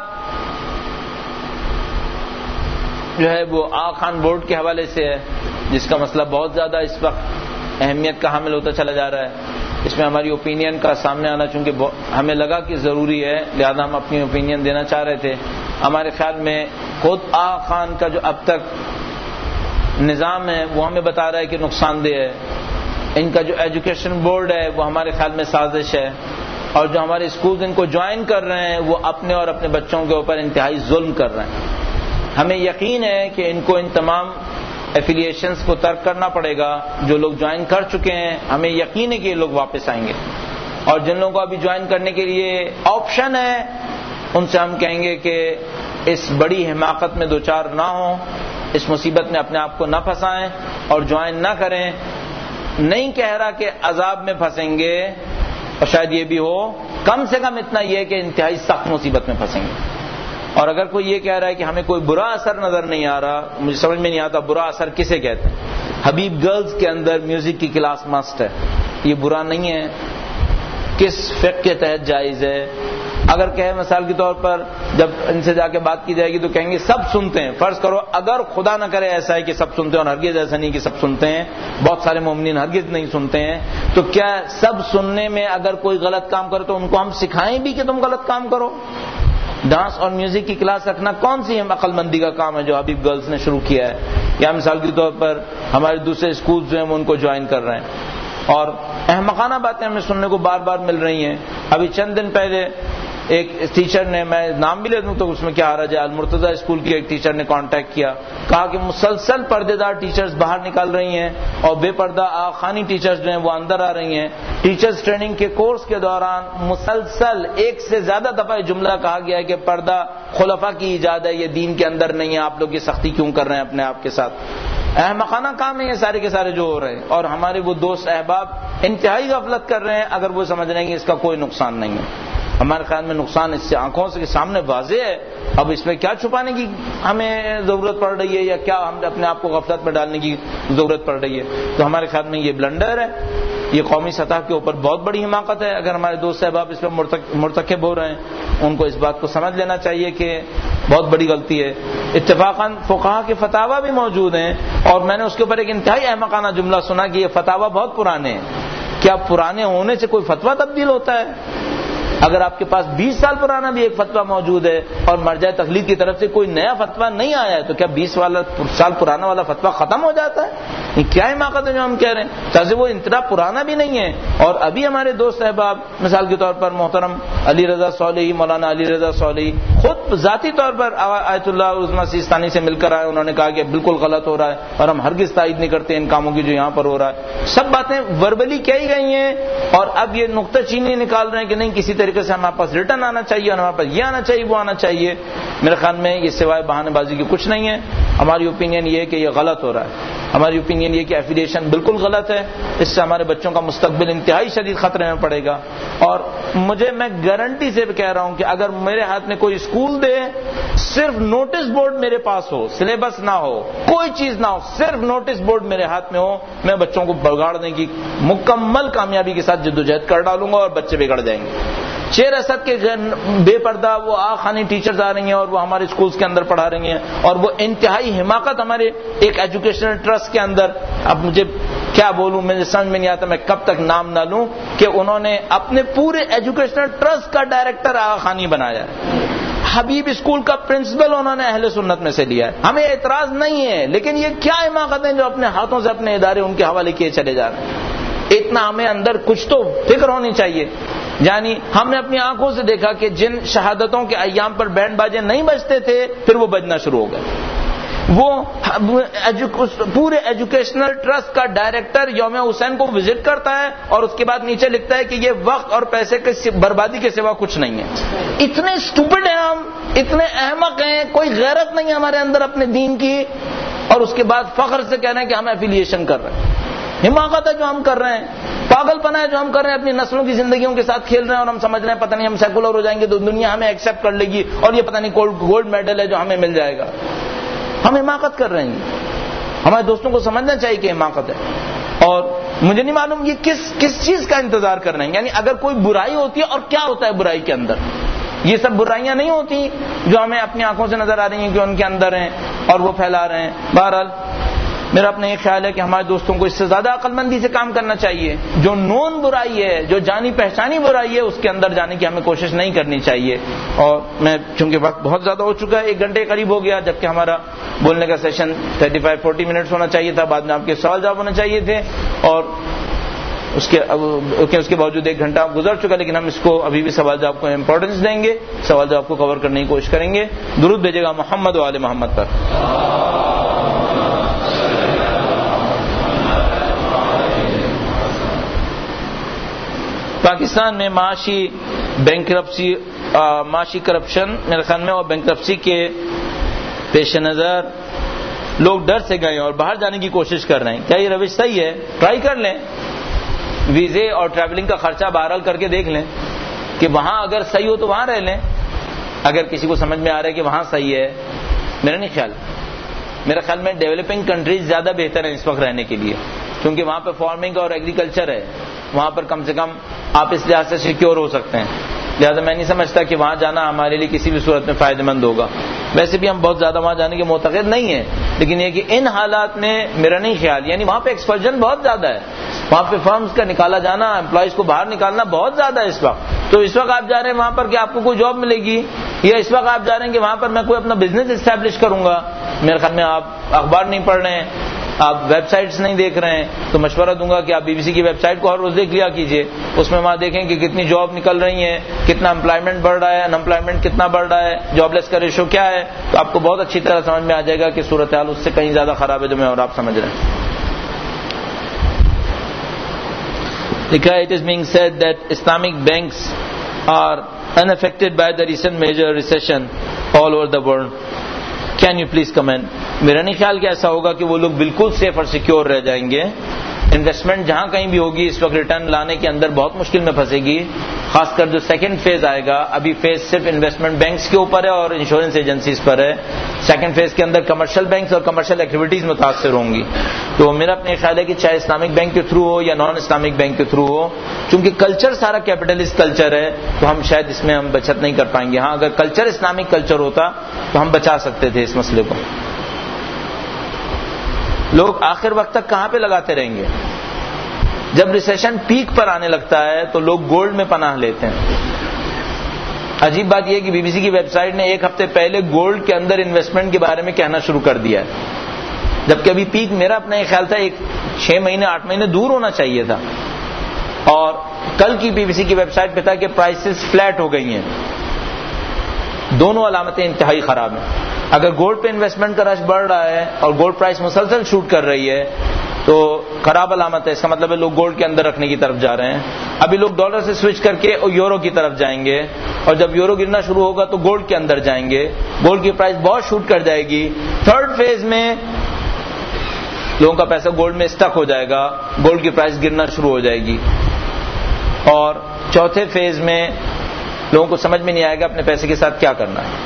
جو ہے وہ آغا خان بورڈ کے حوالے سے ہے، جس کا مسئلہ بہت زیادہ اس وقت اہمیت کا حامل ہوتا چلا جا رہا ہے. اس میں ہماری اوپینین کا سامنے آنا چونکہ ہمیں لگا کہ ضروری ہے، لہذا ہم اپنی اوپینین دینا چاہ رہے تھے. ہمارے خیال میں خود آغا خان کا جو اب تک نظام ہے وہ ہمیں بتا رہا ہے کہ نقصان دہ ہے. ان کا جو ایجوکیشن بورڈ ہے وہ ہمارے خیال میں سازش ہے، اور جو ہمارے اسکول ان کو جوائن کر رہے ہیں وہ اپنے اور اپنے بچوں کے اوپر انتہائی ظلم کر رہے ہیں. ہمیں یقین ہے کہ ان کو ان تمام ایفیلیشنز کو ترک کرنا پڑے گا. جو لوگ جوائن کر چکے ہیں ہمیں یقین ہے کہ یہ لوگ واپس آئیں گے، اور جن لوگوں کو ابھی جوائن کرنے کے لیے آپشن ہے ان سے ہم کہیں گے کہ اس بڑی حماقت میں دوچار نہ ہوں، اس مصیبت میں اپنے آپ کو نہ پھنسائیں اور جوائن نہ کریں. نہیں کہہ رہا کہ عذاب میں پھنسیں گے، اور شاید یہ بھی ہو، کم سے کم اتنا یہ کہ انتہائی سخت مصیبت میں پھنسیں گے. اور اگر کوئی یہ کہہ رہا ہے کہ ہمیں کوئی برا اثر نظر نہیں آ رہا، مجھے سمجھ میں نہیں آتا برا اثر کسے کہتے ہیں. حبیب گرلز کے اندر میوزک کی کلاس مسٹ ہے، یہ برا نہیں ہے. کس فقہ کے تحت جائز ہے؟ اگر کہے مثال کے طور پر جب ان سے جا کے بات کی جائے گی تو کہیں گے سب سنتے ہیں. فرض کرو اگر خدا نہ کرے ایسا ہے کہ سب سنتے ہیں، اور ہرگز ایسا نہیں کہ سب سنتے ہیں، بہت سارے مومنین ہرگز نہیں سنتے ہیں، تو کیا سب سننے میں اگر کوئی غلط کام کرے تو ان کو ہم سکھائیں بھی کہ تم غلط کام کرو؟ ڈانس اور میوزک کی کلاس رکھنا کون سی عقل مندی کا کام ہے جو حبیب گرلز نے شروع کیا ہے؟ یا مثال کے طور پر ہمارے دوسرے اسکول جو ہیں وہ ان کو جوائن کر رہے ہیں. اور احمقانہ باتیں ہمیں سننے کو بار بار مل رہی ہیں. ابھی چند دن پہلے ایک ٹیچر نے، میں نام بھی لے دوں تو اس میں کیا حرج ہے، المرتضی اسکول کی ایک ٹیچر نے کانٹیکٹ کیا، کہا کہ مسلسل پردے دار ٹیچرز باہر نکال رہی ہیں اور بے پردہ آخانی ٹیچرز جو ہیں وہ اندر آ رہی ہیں. ٹیچرز ٹریننگ کے کورس کے دوران مسلسل ایک سے زیادہ دفعہ جملہ کہا گیا ہے کہ پردہ خلفاء کی ایجاد ہے، یہ دین کے اندر نہیں ہے، آپ لوگ یہ سختی کیوں کر رہے ہیں اپنے آپ کے ساتھ. احمقانہ کام ہے یہ سارے کے سارے جو ہو رہے ہیں، اور ہمارے وہ دوست احباب انتہائی غفلت کر رہے ہیں اگر وہ سمجھ رہے ہیں کہ اس کا کوئی نقصان نہیں ہے. ہمارے خیال میں نقصان اس سے آنکھوں سے سامنے واضح ہے. اب اس میں کیا چھپانے کی ہمیں ضرورت پڑ رہی ہے، یا کیا ہم اپنے آپ کو غفلت میں ڈالنے کی ضرورت پڑ رہی ہے؟ تو ہمارے خیال میں یہ بلنڈر ہے، یہ قومی سطح کے اوپر بہت بڑی حماقت ہے. اگر ہمارے دوست صاحب اس پر مرتکب ہو رہے ہیں ان کو اس بات کو سمجھ لینا چاہیے کہ بہت بڑی غلطی ہے. اتفاقاً فقہا کے فتاوی بھی موجود ہیں، اور میں نے اس کے اوپر ایک انتہائی احمقانہ جملہ سنا کہ یہ فتاوی بہت پرانے ہیں. کیا پرانے ہونے سے کوئی فتویٰ تبدیل ہوتا ہے؟ اگر آپ کے پاس 20 سال پرانا بھی ایک فتویٰ موجود ہے اور مرجع تقلید کی طرف سے کوئی نیا فتویٰ نہیں آیا ہے تو کیا 20 سال پرانا والا فتویٰ ختم ہو جاتا ہے؟ یہ کیا حماقت ہے جو ہم کہہ رہے ہیں؟ تاکہ وہ اتنا پرانا بھی نہیں ہے. اور ابھی ہمارے دوست احباب مثال کے طور پر محترم علی رضا صالحی، مولانا علی رضا صالحی خود ذاتی طور پر آیت اللہ عظمی سیستانی سے مل کر آئے. انہوں نے کہا کہ بالکل غلط ہو رہا ہے اور ہم ہرگز تائید نہیں کرتے ان کاموں کی جو یہاں پر ہو رہا ہے. سب باتیں وربلی کہی گئی ہیں، اور اب یہ نقطہ چینی نکال رہے ہیں کہ نہیں کسی طریقے سے ہمارے پاس ریٹرن آنا چاہیے اور ہمارے پاس یہ آنا چاہیے وہ آنا چاہیے. میرے خیال میں یہ سوائے بہانے بازی کی کچھ نہیں ہے. ہماری اوپینین یہ ہے کہ یہ غلط ہو رہا ہے. ہماری اوپینین یہ کہ ایفیلیشن بالکل غلط ہے، اس سے ہمارے بچوں کا مستقبل انتہائی شدید خطرے میں پڑے گا. اور میں گارنٹی سے کہہ رہا ہوں کہ اگر میرے ہاتھ میں کوئی اسکول دے، صرف نوٹس بورڈ میرے پاس ہو، سلیبس نہ ہو، کوئی چیز نہ ہو، صرف نوٹس بورڈ میرے ہاتھ میں ہو، میں بچوں کو بگاڑنے کی مکمل کامیابی کے ساتھ جدوجہد کر ڈالوں گا اور بچے بگڑ جائیں گے. شیر اسد کے بے پردہ وہ آخانی ٹیچرز آ رہی ہیں اور وہ ہمارے اسکولز کے اندر پڑھا رہی ہیں، اور وہ انتہائی حماقت ہمارے ایک ایجوکیشنل ٹرسٹ کے اندر. اب مجھے کیا بولوں، مجھے سمجھ میں نہیں آتا میں کب تک نام نہ لوں، کہ انہوں نے اپنے پورے ایجوکیشنل ٹرسٹ کا ڈائریکٹر آغا خانی بنایا ہے. حبیب اسکول کا پرنسپل انہوں نے اہل سنت میں سے لیا ہے. ہمیں اعتراض نہیں ہے، لیکن یہ کیا حماقت ہے جو اپنے ہاتھوں سے اپنے ادارے ان کے حوالے کیے چلے جا رہے ہیں. اتنا ہمیں اندر کچھ تو فکر ہونی چاہیے. یعنی ہم نے اپنی آنکھوں سے دیکھا کہ جن شہادتوں کے ایام پر بینڈ باجے نہیں بجتے تھے، پھر وہ بجنا شروع ہو گئے. وہ پورے ایجوکیشنل ٹرسٹ کا ڈائریکٹر یوم حسین کو وزٹ کرتا ہے اور اس کے بعد نیچے لکھتا ہے کہ یہ وقت اور پیسے کی بربادی کے سوا کچھ نہیں ہے. اتنے اسٹوپڈ ہیں ہم، اتنے احمق ہیں، کوئی غیرت نہیں ہے ہمارے اندر اپنے دین کی، اور اس کے بعد فخر سے کہہ رہے ہیں کہ ہم ایفیلیشن کر رہے ہیں. حماقت ہے جو ہم کر رہے ہیں، پاگل پنا ہے جو ہم کر رہے ہیں. اپنی نسلوں کی زندگیوں کے ساتھ کھیل رہے ہیں اور ہم سمجھ رہے ہیں پتہ نہیں ہم سیکولر ہو جائیں گے تو دنیا ہمیں ایکسپٹ کر لے گی، اور یہ پتہ نہیں گولڈ میڈل ہے جو ہمیں مل جائے گا. ہم حماقت کر رہے ہیں. ہمارے دوستوں کو سمجھنا چاہیے کہ حماقت ہے. اور مجھے نہیں معلوم یہ کس چیز کا انتظار کر رہے ہیں. یعنی اگر کوئی برائی ہوتی ہے، اور کیا ہوتا ہے برائی کے اندر، یہ سب برائیاں نہیں ہوتی جو ہمیں اپنی آنکھوں سے نظر آ رہی ہیں کہ ان کے اندر ہیں اور وہ پھیلا رہے ہیں. بہرحال میرا اپنا یہ خیال ہے کہ ہمارے دوستوں کو اس سے زیادہ عقل مندی سے کام کرنا چاہیے. جو نون برائی ہے، جو جانی پہچانی برائی ہے، اس کے اندر جانے کی ہمیں کوشش نہیں کرنی چاہیے. اور میں چونکہ وقت بہت زیادہ ہو چکا ہے، 1 گھنٹے قریب ہو گیا، جبکہ ہمارا بولنے کا سیشن 35-40 منٹس ہونا چاہیے تھا. بعد میں آپ کے سوال جواب ہونے چاہیے تھے، اور اس کے باوجود 1 گھنٹہ گزر چکا، لیکن ہم اس کو ابھی بھی سوال جواب کو امپورٹنس دیں گے، سوال جواب کو کور کرنے کی کوشش کریں گے. درود بھیجے گا محمد و آل محمد پر. پاکستان میں معاشی کرپشن میرے خیال میں اور بینکرپسی کے پیش نظر لوگ ڈر سے گئے اور باہر جانے کی کوشش کر رہے ہیں. کیا یہ روش صحیح ہے؟ ٹرائی کر لیں، ویزے اور ٹریولنگ کا خرچہ بہرحال کر کے دیکھ لیں کہ وہاں اگر صحیح ہو تو وہاں رہ لیں. اگر کسی کو سمجھ میں آ رہا ہے کہ وہاں صحیح ہے، میرا خیال میں ڈیولپنگ کنٹریز زیادہ بہتر ہیں اس وقت رہنے کے لیے، کیونکہ وہاں پہ فارمنگ اور ایگریکلچر ہے. وہاں پر کم سے کم آپ اس لحاظ سے سیکیور ہو سکتے ہیں. لہٰذا میں نہیں سمجھتا کہ وہاں جانا ہمارے لیے کسی بھی صورت میں فائدہ مند ہوگا. ویسے بھی ہم بہت زیادہ وہاں جانے کے معتقد نہیں ہیں، لیکن یہ کہ ان حالات میں میرا نہیں خیال، یعنی وہاں پہ ایکسپلژن بہت زیادہ ہے، وہاں پہ فرمز کا نکالا جانا، امپلائیز کو باہر نکالنا بہت زیادہ ہے اس وقت. تو اس وقت آپ جا رہے ہیں وہاں پر کہ آپ کو کوئی جاب ملے گی، یا اس وقت آپ جا رہے ہیں کہ وہاں پر میں کوئی اپنا بزنس اسٹیبلش کروں گا. میرے خیال میں آپ اخبار نہیں پڑھ رہے ہیں، آپ ویب سائٹس نہیں دیکھ رہے ہیں، تو مشورہ دوں گا کہ آپ BBC کی ویب سائٹ کو ہر روز دیکھ لیا کیجیے. اس میں وہاں دیکھیں کہ کتنی جاب نکل رہی ہیں، کتنا امپلائمنٹ بڑھ رہا ہے، ان امپلائمنٹ کتنا بڑھ رہا ہے، جاب لیس کا ریشو کیا ہے. تو آپ کو بہت اچھی طرح سمجھ میں آ جائے گا کہ صورتحال اس سے کہیں زیادہ خراب ہے جو میں اور آپ سمجھ رہے ہیں. لکھا ہے it is being said that Islamic banks are unaffected by the recent major recession all over the world. Can you please comment? میرا نہیں خیال کہ ایسا ہوگا کہ وہ لوگ بالکل سیف اور سیکیور رہ جائیں گے. انویسٹمنٹ جہاں کہیں بھی ہوگی اس وقت ریٹرن لانے کے اندر بہت مشکل میں پھنسے گی، خاص کر جو سیکنڈ فیز آئے گا. ابھی فیز صرف انویسٹمنٹ بینکس کے اوپر ہے اور انشورنس ایجنسیز پر ہے. سیکنڈ فیز کے اندر کمرشل بینکس اور کمرشل ایکٹیویٹیز متاثر ہوں گی. تو میرا اپنے خیال ہے کہ چاہے اسلامک بینک کے تھرو ہو یا نان اسلامک بینک کے تھرو ہو، چونکہ کلچر سارا کیپٹلسٹ کلچر ہے تو ہم شاید اس میں ہم بچت نہیں کر پائیں گے. ہاں اگر کلچر اسلامک کلچر ہوتا تو ہم بچا سکتے تھے اس مسئلے کو. لوگ آخر وقت تک کہاں پہ لگاتے رہیں گے؟ جب ریسیشن پیک پر آنے لگتا ہے تو لوگ گولڈ میں پناہ لیتے ہیں. عجیب بات یہ ہے کہ BBC کی ویب سائٹ نے 1 ہفتے پہلے گولڈ کے اندر انویسٹمنٹ کے بارے میں کہنا شروع کر دیا ہے، جبکہ ابھی پیک میرا اپنا یہ خیال تھا 6 مہینے 8 مہینے دور ہونا چاہیے تھا. اور کل کی BBC کی ویب سائٹ پہ تھا کہ پرائسز فلیٹ ہو گئی ہیں. دونوں علامتیں انتہائی خراب ہیں. اگر گولڈ پہ انویسٹمنٹ کا رش بڑھ رہا ہے اور گولڈ پرائس مسلسل شوٹ کر رہی ہے تو خراب علامت ہے. اس کا مطلب ہے لوگ گولڈ کے اندر رکھنے کی طرف جا رہے ہیں. ابھی لوگ ڈالر سے سوئچ کر کے یورو کی طرف جائیں گے، اور جب یورو گرنا شروع ہوگا تو گولڈ کے اندر جائیں گے. گولڈ کی پرائس بہت شوٹ کر جائے گی. تھرڈ فیز میں لوگوں کا پیسہ گولڈ میں اسٹک ہو جائے گا، گولڈ کی پرائس گرنا شروع ہو جائے گی. اور چوتھے فیز میں لوگوں کو سمجھ میں نہیں آئے گا اپنے پیسے کے ساتھ کیا کرنا ہے.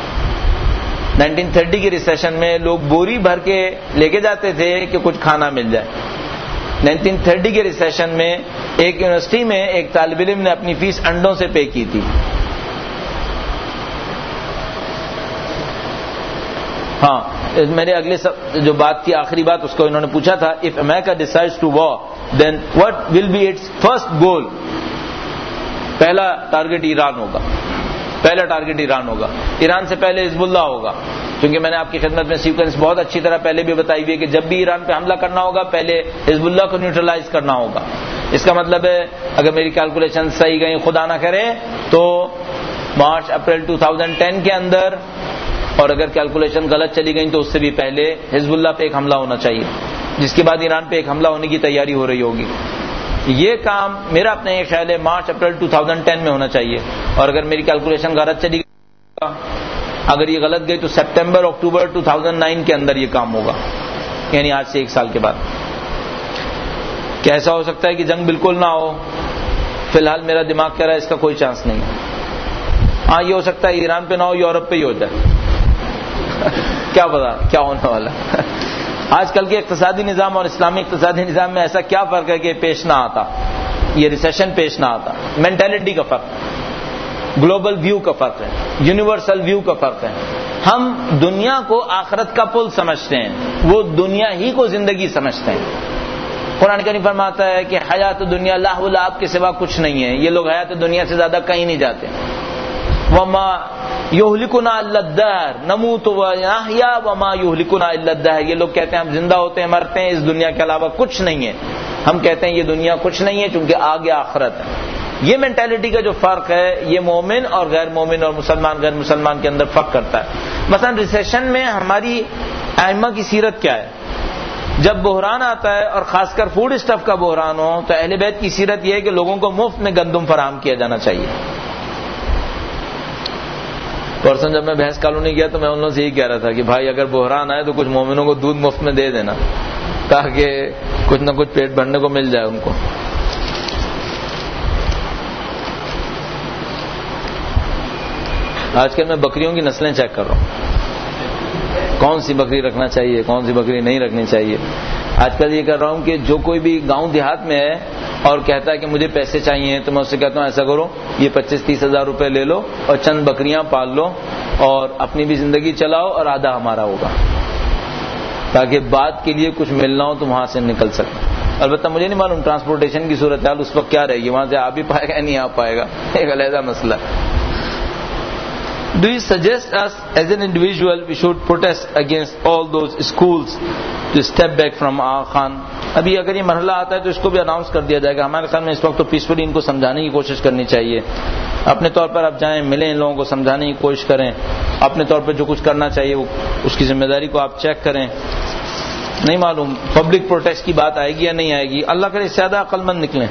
1930 کے ریسیشن میں لوگ بوری بھر کے لے کے جاتے تھے کہ کچھ کھانا مل جائے. 1930 کے ریسیشن میں ایک یونیورسٹی میں ایک طالب علم نے اپنی فیس انڈوں سے پے کی تھی. ہاں، میرے اگلے جو بات تھی آخری بات اس کو انہوں نے پوچھا تھا if America decides to war then what will be its first goal. پہلا ٹارگٹ ایران ہوگا. ایران سے پہلے حزب اللہ ہوگا، کیونکہ میں نے آپ کی خدمت میں سیکوینس بہت اچھی طرح پہلے بھی بتائی ہوئی ہے کہ جب بھی ایران پہ حملہ کرنا ہوگا پہلے حزب اللہ کو نیوٹرلائز کرنا ہوگا. اس کا مطلب ہے اگر میری کیلکولیشن صحیح گئی خدا نہ کرے تو مارچ اپریل 2010 کے اندر، اور اگر کیلکولیشن غلط چلی گئی تو اس سے بھی پہلے حزب اللہ پہ ایک حملہ ہونا چاہیے، جس کے بعد ایران پہ ایک حملہ ہونے کی تیاری ہو رہی ہوگی. یہ کام میرا اپنا یہ خیال ہے مارچ اپریل 2010 میں ہونا چاہیے، اور اگر میری کیلکولیشن غلط چلی گئی، اگر یہ غلط گئی تو سپتمبر اکتوبر 2009 کے اندر یہ کام ہوگا، یعنی آج سے 1 سال کے بعد. کیسا ہو سکتا ہے کہ جنگ بالکل نہ ہو؟ فی الحال میرا دماغ کہہ رہا ہے اس کا کوئی چانس نہیں. ہاں، یہ ہو سکتا ہے ایران پہ نہ ہو، یورپ پہ ہی ہو جائے. کیا پتا کیا ہونے والا. آج کل کے اقتصادی نظام اور اسلامی اقتصادی نظام میں ایسا کیا فرق ہے کہ پیش نہ آتا، یہ ریسیشن پیش نہ آتا؟ مینٹالٹی کا فرق ہے، گلوبل ویو کا فرق ہے، یونیورسل ویو کا فرق ہے. ہم دنیا کو آخرت کا پل سمجھتے ہیں، وہ دنیا ہی کو زندگی سمجھتے ہیں. قرآن کریم فرماتا ہے کہ حیات دنیا لاہ و لعب کے سوا کچھ نہیں ہے. یہ لوگ حیات دنیا سے زیادہ کہیں نہیں جاتے. وما یہلکنا الا الدہر نموت ونحیا وما یہلکنا الا الدہر. یہ لوگ کہتے ہیں ہم زندہ ہوتے ہیں مرتے ہیں، اس دنیا کے علاوہ کچھ نہیں ہے. ہم کہتے ہیں یہ دنیا کچھ نہیں ہے چونکہ آگے آخرت ہے. یہ مینٹالٹی کا جو فرق ہے یہ مومن اور غیر مومن اور مسلمان غیر مسلمان کے اندر فرق کرتا ہے. مثلا ریسیشن میں ہماری ائمہ کی سیرت کیا ہے؟ جب بحران آتا ہے اور خاص کر فوڈ اسٹف کا بحران ہو تو اہل بیت کی سیرت یہ ہے کہ لوگوں کو مفت میں گندم فراہم کیا جانا چاہیے. پرسن جب میں بحث کالونی گیا تو میں ان لوگوں سے یہی کہہ رہا تھا کہ بھائی اگر بحران آئے تو کچھ مومنوں کو دودھ مفت میں دے دینا تاکہ کچھ نہ کچھ پیٹ بھرنے کو مل جائے ان کو. آج کل میں بکریوں کی نسلیں چیک کر رہا ہوں، کون سی بکری رکھنا چاہیے کون سی بکری نہیں رکھنی چاہیے. آج کل یہ کر رہا ہوں کہ جو کوئی بھی گاؤں دیہات میں ہے اور کہتا ہے کہ مجھے پیسے چاہیے تو میں اس سے کہتا ہوں ایسا کرو یہ 25-30 ہزار روپے لے لو اور چند بکریاں پال لو اور اپنی بھی زندگی چلاؤ اور آدھا ہمارا ہوگا، تاکہ بعد کے لیے کچھ ملنا ہو تو وہاں سے نکل سکے. البتہ مجھے نہیں معلوم ٹرانسپورٹیشن کی صورتحال اس وقت کیا رہے گی، وہاں سے آ بھی پائے گا یا نہیں آ پائے گا، ایک علیحدہ مسئلہ ہے. Do you suggest us as an individual we should protest against all those schools to step back from our Khan? ابھی اگر یہ مرحلہ آتا ہے تو اس کو بھی اناؤنس کر دیا جائے گا. ہمارے خیال میں اس وقت تو پیسفلی ان کو سمجھانے کی کوشش کرنی چاہیے. اپنے طور پر آپ جائیں ملیں ان لوگوں کو سمجھانے کی کوشش کریں. اپنے طور پر جو کچھ کرنا چاہیے وہ اس کی ذمہ داری کو آپ چیک کریں. نہیں معلوم پبلک پروٹیسٹ کی بات آئے گی یا نہیں آئے گی. اللہ کرے زیادہ عقل مند نکلیں.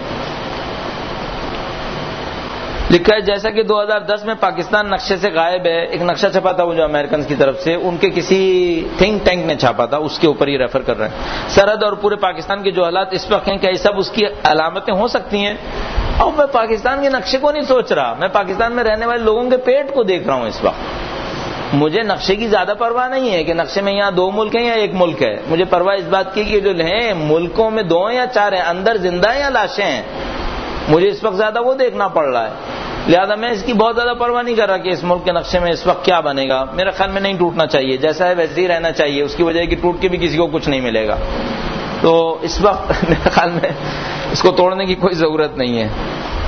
لکھا ہے جیسا کہ 2010 میں پاکستان نقشے سے غائب ہے. ایک نقشہ چھپا تھا وہ جو امریکنز کی طرف سے ان کے کسی تھنک ٹینک نے چھاپا تھا، اس کے اوپر یہ ریفر کر رہے ہیں. سرحد اور پورے پاکستان کے جو حالات اس وقت ہیں کیا یہ سب اس کی علامتیں ہو سکتی ہیں؟ اور میں پاکستان کے نقشے کو نہیں سوچ رہا، میں پاکستان میں رہنے والے لوگوں کے پیٹ کو دیکھ رہا ہوں اس وقت. مجھے نقشے کی زیادہ پرواہ نہیں ہے کہ نقشے میں یہاں 2 ملک ہیں یا 1 ملک ہے. مجھے پرواہ اس بات کی کہ جو ہیں ملکوں میں 2 یا 4 ہیں، اندر زندہ ہیں یا لاشیں ہیں. مجھے اس وقت زیادہ وہ دیکھنا پڑ رہا ہے. لہذا میں اس کی بہت زیادہ پرواہ نہیں کر رہا کہ اس ملک کے نقشے میں اس وقت کیا بنے گا. میرے خیال میں نہیں ٹوٹنا چاہیے، جیسا ہے ویسے ہی رہنا چاہیے. اس کی وجہ ہے کہ ٹوٹ کے بھی کسی کو کچھ نہیں ملے گا. تو اس وقت میرے خیال میں اس کو توڑنے کی کوئی ضرورت نہیں ہے.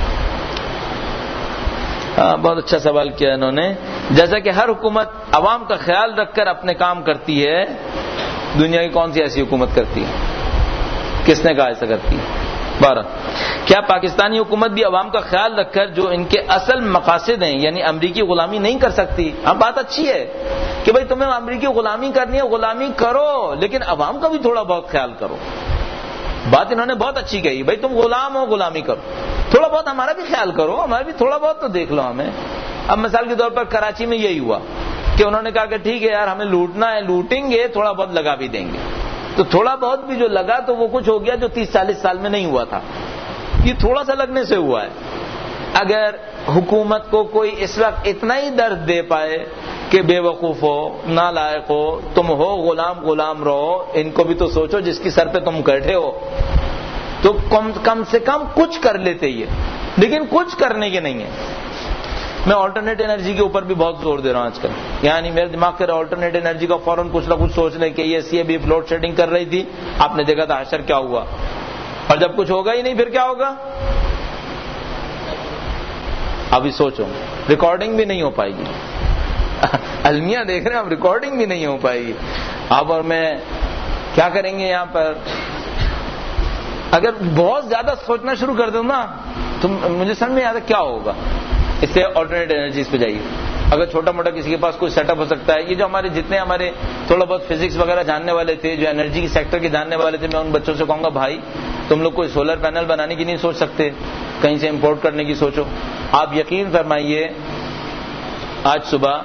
بہت اچھا سوال کیا انہوں نے. جیسا کہ ہر حکومت عوام کا خیال رکھ کر اپنے کام کرتی ہے، دنیا کی کون سی ایسی حکومت کرتی ہے؟ کس نے کہا ایسا کرتی ہے؟ 12. کیا پاکستانی حکومت بھی عوام کا خیال رکھ کر جو ان کے اصل مقاصد ہیں یعنی امریکی غلامی نہیں کر سکتی؟ ہاں بات اچھی ہے کہ بھائی تمہیں امریکی غلامی کرنی ہے غلامی کرو، لیکن عوام کا بھی تھوڑا بہت خیال کرو. بات انہوں نے بہت اچھی کہی. بھائی تم غلام ہو غلامی کرو، تھوڑا بہت ہمارا بھی خیال کرو، ہمارا بھی تھوڑا بہت تو دیکھ لو ہمیں. اب مثال کے طور پر کراچی میں یہی ہوا کہ انہوں نے کہا کہ ٹھیک ہے یار ہمیں لوٹنا ہے، لوٹیں گے، تھوڑا بہت لگا بھی دیں گے. تو تھوڑا بہت بھی جو لگا تو وہ کچھ ہو گیا جو 30-40 سال میں نہیں ہوا تھا. یہ تھوڑا سا لگنے سے ہوا ہے. اگر حکومت کو کوئی اس وقت اتنا ہی درد دے پائے کہ بے وقوف ہو, نالائق ہو, تم ہو غلام رہو, ان کو بھی تو سوچو جس کی سر پہ تم بیٹھے ہو, تو کم سے کم کچھ کر لیتے یہ, لیکن کچھ کرنے کے نہیں ہے. میں آلٹرنیٹ انرجی کے اوپر بھی بہت زور دے رہا ہوں آج کل. یعنی میرے دماغ کے آلٹرنیٹ انرجی کا فوراً کچھ نہ کچھ سوچ لیں کہ یہ سی ابھی لوڈ شیڈنگ کر رہی تھی, آپ نے دیکھا تھا حشر کیا ہوا, اور جب کچھ ہوگا ہی نہیں پھر کیا ہوگا. ابھی سوچو ریکارڈنگ بھی نہیں ہو پائے گی. المیہ دیکھ رہے ہیں اب, ریکارڈنگ بھی نہیں ہو پائے گی. آپ اور میں کیا کریں گے یہاں پر؟ اگر بہت زیادہ سوچنا شروع کر دوں نا تو مجھے سمجھ میں آتا کیا ہوگا. اس سے آلٹرنیٹ انرجیز پہ جائیے. اگر چھوٹا موٹا کسی کے پاس کوئی سیٹ اپ ہو سکتا ہے, یہ جو جتنے ہمارے تھوڑا بہت فزکس وغیرہ جاننے والے تھے, جو انرجی کے سیکٹر کے جاننے والے تھے, میں ان بچوں سے کہوں گا بھائی تم لوگ کوئی سولر پینل بنانے کی نہیں سوچ سکتے, کہیں سے امپورٹ کرنے کی سوچو. آپ یقین فرمائیے آج صبح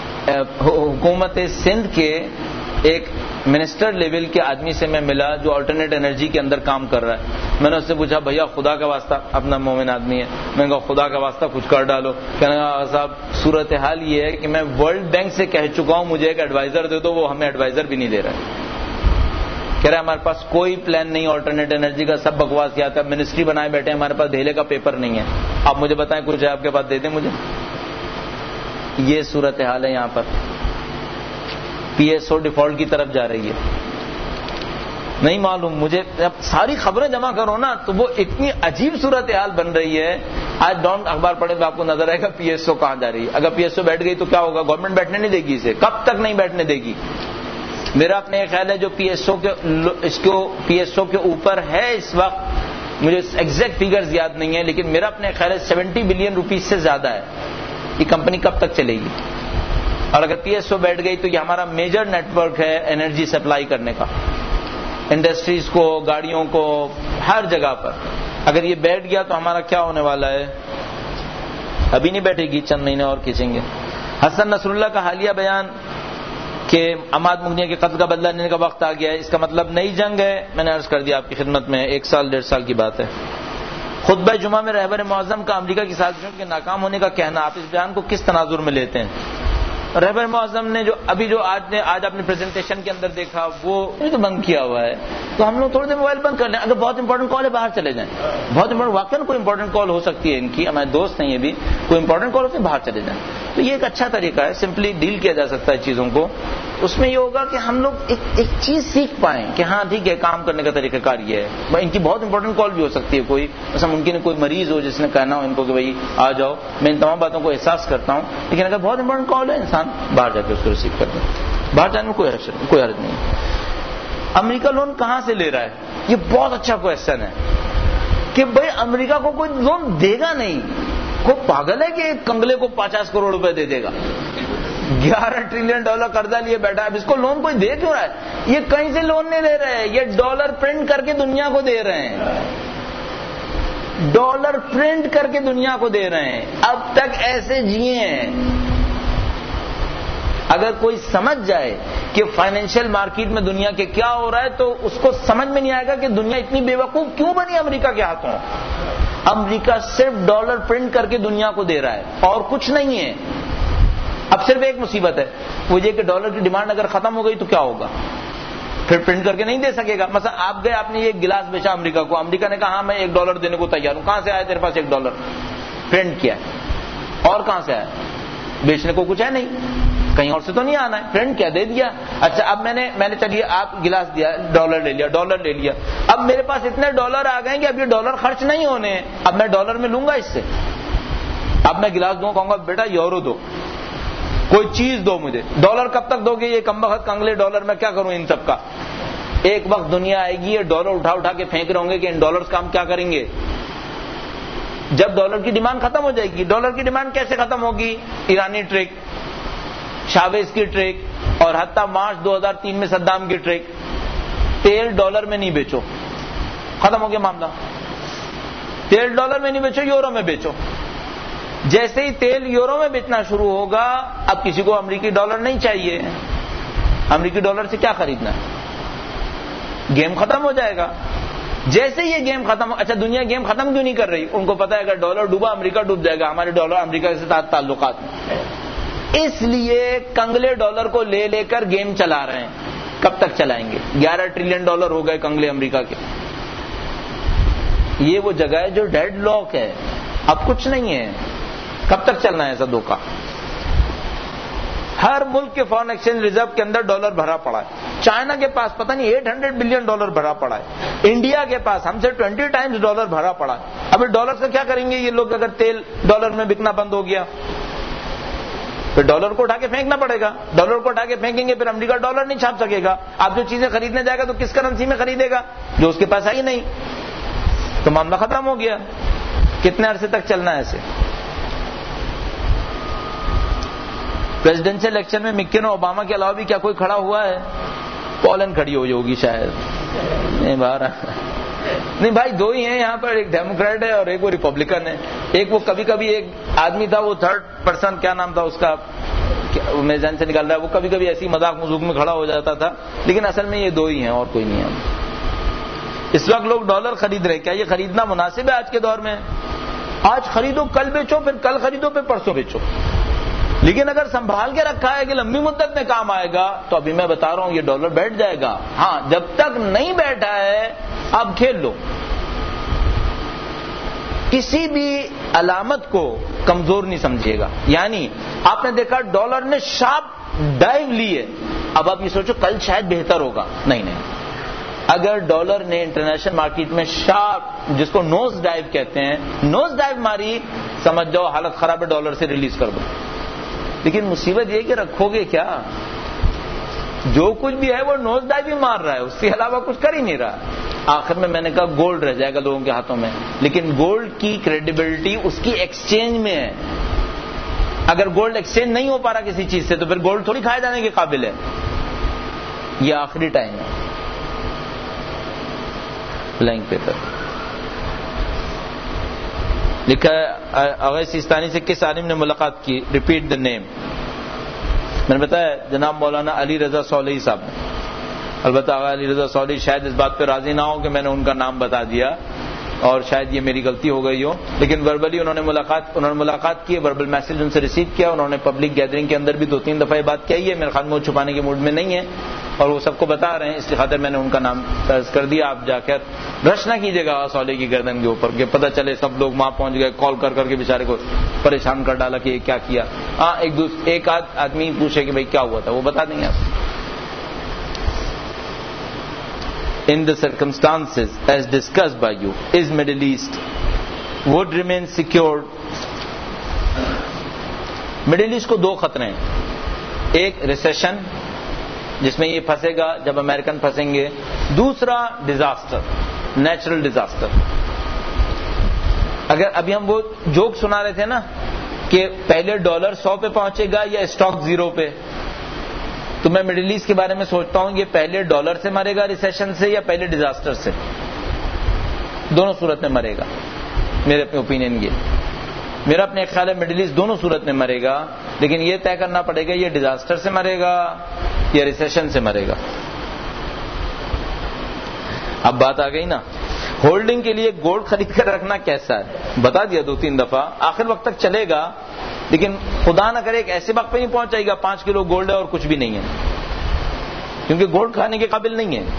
حکومت سندھ کے ایک منسٹر لیول کے آدمی سے میں ملا جو آلٹرنیٹ انرجی کے اندر کام کر رہا ہے. میں نے اس سے پوچھا بھیا خدا کا واسطہ, اپنا مومن آدمی ہے, میں نے کہا خدا کا واسطہ کچھ کر ڈالو. کہنے لگا صاحب صورتحال یہ ہے کہ میں ورلڈ بینک سے کہہ چکا ہوں مجھے ایک ایڈوائزر دے دو, وہ ہمیں ایڈوائزر بھی نہیں دے رہا ہے. کہہ رہا ہے ہمارے پاس کوئی پلان نہیں آلٹرنیٹ انرجی کا, سب بکواس کیا تھا, منسٹری بنائے بیٹھے, ہمارے پاس دھیلے کا پیپر نہیں ہے. آپ مجھے بتائیں کچھ ہے آپ کے پاس دے دیں مجھے. یہ صورتحال ہے یہاں پر. پی ایس او ڈیفالٹ کی طرف جا رہی ہے. نہیں معلوم مجھے, اب ساری خبریں جمع کرو نا تو وہ اتنی عجیب صورتحال بن رہی ہے. آج ڈاؤن اخبار پڑھے تو آپ کو نظر آئے گا پی ایس او کہاں جا رہی ہے. اگر پی ایس او بیٹھ گئی تو کیا ہوگا؟ گورنمنٹ بیٹھنے نہیں دے گی اسے, کب تک نہیں بیٹھنے دے گی. میرا اپنے خیال ہے جو پی ایس او کے اوپر ہے اس وقت, مجھے ایگزیکٹ فیگرز یاد نہیں ہیں, لیکن میرا اپنے خیال ہے 70 بلین روپیز سے زیادہ ہے. یہ کمپنی کب تک چلے گی؟ اور اگر پی ایس او بیٹھ گئی تو یہ ہمارا میجر نیٹ ورک ہے انرجی سپلائی کرنے کا, انڈسٹریز کو, گاڑیوں کو, ہر جگہ پر. اگر یہ بیٹھ گیا تو ہمارا کیا ہونے والا ہے؟ ابھی نہیں بیٹھے گی, چند مہینے اور کھینچیں گے. حسن نصر اللہ کا حالیہ بیان کہ عماد مغنیہ کے قتل کا بدلہ لینے کا وقت آ گیا ہے, اس کا مطلب نئی جنگ ہے. میں نے عرض کر دیا آپ کی خدمت میں, 1 سال 1.5 سال کی بات ہے. خطبہ جمعہ میں رہبر معظم کا امریکہ کی سازشوں کے ناکام ہونے کا کہنا, آپ اس بیان کو کس تناظر میں لیتے ہیں؟ رہبر معظم نے جو آج اپنے پریزنٹیشن کے اندر دیکھا وہ تو بند کیا ہوا ہے, تو ہم لوگ تھوڑی دیر موبائل بند کر لیں. اگر بہت امپورٹنٹ کال ہے باہر چلے جائیں, بہت امپورٹنٹ واقعا کوئی امپورٹنٹ کال ہو سکتی ہے ان کی, ہمارے دوست ہیں یہ بھی, کوئی امپورٹنٹ کال ہوتی ہے باہر چلے جائیں. تو یہ ایک اچھا طریقہ ہے, سمپلی ڈیل کیا جا سکتا ہے چیزوں کو. اس میں یہ ہوگا کہ ہم لوگ ایک چیز سیکھ پائیں کہ ہاں ٹھیک ہے کام کرنے کا طریقہ کار یہ ہے. ان کی بہت امپورٹنٹ کال بھی ہو سکتی ہے, کوئی ایسا ممکن ہے کوئی مریض ہو جس نے کہنا ہو ان کو کہ بھائی آ جاؤ. میں ان تمام باتوں کو احساس کرتا ہوں, لیکن اگر بہت امپورٹنٹ کال ہے انسان باہر جا کے اس کو ریسیو کر دیں. باہر جانے میں کوئی حرج نہیں. امریکہ لون کہاں سے لے رہا ہے؟ یہ بہت اچھا کوشچن ہے کہ بھائی امریکہ کو کوئی لون دے گا نہیں. کوئی پاگل ہے کہ ایک کنگلے کو 50 کروڑ روپے دے دے گا؟ $11 ٹریلین قرضہ لیے بیٹھا ہے, اب اس کو لون کوئی دے کیوں رہا ہے؟ یہ کہیں سے لون نہیں لے رہے, یہ ڈالر پرنٹ کر کے دنیا کو دے رہے ہیں. ڈالر پرنٹ کر کے دنیا کو دے رہے ہیں. اب تک ایسے جیے ہیں. اگر کوئی سمجھ جائے کہ فائنینشیل مارکیٹ میں دنیا کے کیا ہو رہا ہے تو اس کو سمجھ میں نہیں آئے گا کہ دنیا اتنی بے وقوف کیوں بنی امریکہ کے ہاتھوں. امریکہ صرف ڈالر پرنٹ کر کے دنیا کو دے رہا ہے اور کچھ نہیں ہے. اب صرف ایک مصیبت ہے, وہ یہ کہ ڈالر کی ڈیمانڈ اگر ختم ہو گئی تو کیا ہوگا؟ پھر پرنٹ کر کے نہیں دے سکے گا. مثلا آپ گئے, آپ نے یہ گلاس بیچا امریکہ کو, امریکہ نے کہا ہاں میں $1 دینے کو تیار ہوں. کہاں سے آیا تیرے پاس $1؟ پرنٹ کیا ہے. اور کہاں سے آیا؟ بیچنے کو کچھ ہے نہیں, کہیں اور سے تو نہیں آنا ہے. پرنٹ کیا دے دیا. اچھا اب میں نے چلیے آپ گلاس دیا, ڈالر لے لیا. اب میرے پاس اتنے ڈالر آ گئے کہ اب یہ ڈالر خرچ نہیں ہونے ہیں. اب میں ڈالر میں لوں گا اس سے. اب میں گلاس دوں, کہوں گا بیٹا یورو دو, کوئی چیز دو مجھے. ڈالر کب تک دو گے؟ یہ کم بخت کنگلے ڈالر میں کیا کروں ان سب کا؟ ایک وقت دنیا آئے گی یہ ڈالر اٹھا کے پھینک رہے ہوں گے کہ ان ڈالرز کا ہم کیا کریں گے. جب ڈالر کی ڈیمانڈ ختم ہو جائے گی. ڈالر کی ڈیمانڈ کیسے ختم ہوگی؟ ایرانی ٹرک, شاویز کی ٹرک, اور حتیٰ مارچ 2003 میں صدام کی ٹرک. تیل ڈالر میں نہیں بیچو, ختم ہو گیا معاملہ. تیل ڈالر میں نہیں بیچو, یورو میں بیچو. جیسے ہی تیل یورو میں بیچنا شروع ہوگا, اب کسی کو امریکی ڈالر نہیں چاہیے. امریکی ڈالر سے کیا خریدنا ہے؟ گیم ختم ہو جائے گا. جیسے یہ گیم ختم ہو, اچھا دنیا گیم ختم کیوں نہیں کر رہی؟ ان کو پتا ہے اگر ڈالر ڈوبا امریکہ ڈوب جائے گا, ہمارے ڈالر امریکہ کے ساتھ تعلقات ہیں, اس لیے کنگلے ڈالر کو لے لے کر گیم چلا رہے ہیں. کب تک چلائیں گے؟ $11 ٹریلین ہو گئے کنگلے امریکہ کے. یہ وہ جگہ ہے جو ڈیڈ لاک ہے, اب کچھ نہیں ہے. کب تک چلنا ہے ایسا دھوکہ؟ ہر ملک کے فارن ایکسچینج ریزرو کے اندر ڈالر بھرا پڑا ہے. چائنا کے پاس پتہ نہیں $800 بلین بھرا پڑا ہے. انڈیا کے پاس ہم سے 20 ٹائمز ڈالر بھرا پڑا ہے. اب ڈالر سے کیا کریں گے یہ لوگ اگر تیل ڈالر میں بکنا بند ہو گیا؟ پھر ڈالر کو اٹھا کے پھینکنا پڑے گا. ڈالر کو اٹھا کے پھینکیں گے پھر امریکہ ڈالر نہیں چھاپ سکے گا. آپ جو چیزیں خریدنے جائے گا تو کس کرنسی میں خریدے گا؟ جو اس کے پاس آئی نہیں. تو معاملہ ختم ہو گیا. کتنے عرصے تک چلنا ہے ایسے؟ پریزیڈنشل الیکشن میں مکین اور اوباما کے علاوہ بھی کیا کوئی کھڑا ہوا ہے؟ پولن کھڑی ہوئی ہوگی شاید. نہیں باہر نہیں بھائی, دو ہی ہیں یہاں پر, ایک ڈیموکریٹ ہے اور ایک وہ ریپبلکن ہے. ایک وہ کبھی کبھی ایک آدمی تھا وہ تھرڈ پرسن, کیا نام تھا اس کا, میرے ذہن سے نکال رہا ہے, وہ کبھی کبھی ایسی مذاق مذوق میں کھڑا ہو جاتا تھا, لیکن اصل میں یہ دو ہی ہیں اور کوئی نہیں ہے. اس وقت لوگ ڈالر خرید رہے, کیا یہ خریدنا مناسب ہے آج کے دور میں؟ آج خریدو کل بیچو, پھر کل خریدو پھر پرسوں بیچو. لیکن اگر سنبھال کے رکھا ہے کہ لمبی مدت میں کام آئے گا, تو ابھی میں بتا رہا ہوں یہ ڈالر بیٹھ جائے گا. ہاں جب تک نہیں بیٹھا ہے اب کھیل لو. کسی بھی علامت کو کمزور نہیں سمجھیے گا. یعنی آپ نے دیکھا ڈالر نے شارپ ڈائیو لی ہے, اب آپ یہ سوچو کل شاید بہتر ہوگا. نہیں نہیں, اگر ڈالر نے انٹرنیشنل مارکیٹ میں شارپ, جس کو نوز ڈائیو کہتے ہیں, نوز ڈائیو ماری, سمجھ جاؤ حالت خراب ہے, ڈالر سے ریلیز کر دو. لیکن مصیبت یہ کہ رکھو گے کیا؟ جو کچھ بھی ہے وہ نوز ڈائیو بھی مار رہا ہے, اس کے علاوہ کچھ کر ہی نہیں رہا. آخر میں نے کہا گولڈ رہ جائے گا لوگوں کے ہاتھوں میں, لیکن گولڈ کی کریڈیبلٹی اس کی ایکسچینج میں ہے. اگر گولڈ ایکسچینج نہیں ہو پا رہا کسی چیز سے تو پھر گولڈ تھوڑی کھائے جانے کے قابل ہے. یہ آخری ٹائم ہے. بلینک پیپر لکھا ہے اویس سیستانی سے کس عالم نے ملاقات کی؟ Repeat the name. میں نے بتایا جناب مولانا علی رضا صالحی صاحب نے. البتہ علی رضا صالحی شاید اس بات پہ راضی نہ ہو کہ میں نے ان کا نام بتا دیا, اور شاید یہ میری غلطی ہو گئی ہو, لیکن وربلی انہوں نے ملاقات کی ہے, وربل میسج ان سے ریسیو کیا. انہوں نے پبلک گیدرنگ کے اندر بھی 2-3 دفعہ یہ بات کہی ہے. میرے خیال میں وہ چھپانے کے موڈ میں نہیں ہے اور وہ سب کو بتا رہے ہیں, اس خاطر میں نے ان کا نام درج کر دیا. آپ جا کر رش نہ کیجیے گا صالح کی گردن کے اوپر کہ پتہ چلے سب لوگ وہاں پہنچ گئے, کال کر کے بیچارے کو پریشان کر ڈالا کہ یہ کیا کیا. ہاں ایک آدمی پوچھے کہ بھائی کیا ہوا تھا, وہ بتا دیں گے آپ. In the circumstances as discussed by you, is Middle East would remain secured? Middle East کو دو خطرے ہیں. ایک ریسیشن جس میں یہ پھنسے گا جب امریکن پھنسیں گے. دوسرا ڈیزاسٹر, نیچرل ڈیزاسٹر. اگر ابھی ہم وہ جوک سنا رہے تھے نا کہ پہلے ڈالر 100 پہ پہنچے گا یا اسٹاک 0 پہ, تو میں مڈل ایسٹ کے بارے میں سوچتا ہوں یہ پہلے ڈالر سے مرے گا ریسیشن سے یا پہلے ڈیزاسٹر سے. دونوں صورت میں مرے گا. میرے اپنے اوپینین یہ, میرا اپنے خیال ہے مڈل ایسٹ دونوں صورت میں مرے گا, لیکن یہ طے کرنا پڑے گا یہ ڈیزاسٹر سے مرے گا یا ریسیشن سے مرے گا. اب بات آ گئی نا, ہولڈنگ کے لیے گولڈ خرید کر رکھنا کیسا ہے؟ بتا دیا 2-3 دفعہ, آخر وقت تک چلے گا, لیکن خدا نہ کرے ایک ایسے وقت پہ نہیں پہنچ جائے گا 5 کلو گولڈ ہے اور کچھ بھی نہیں ہے, کیونکہ گولڈ کھانے کے قابل نہیں ہے.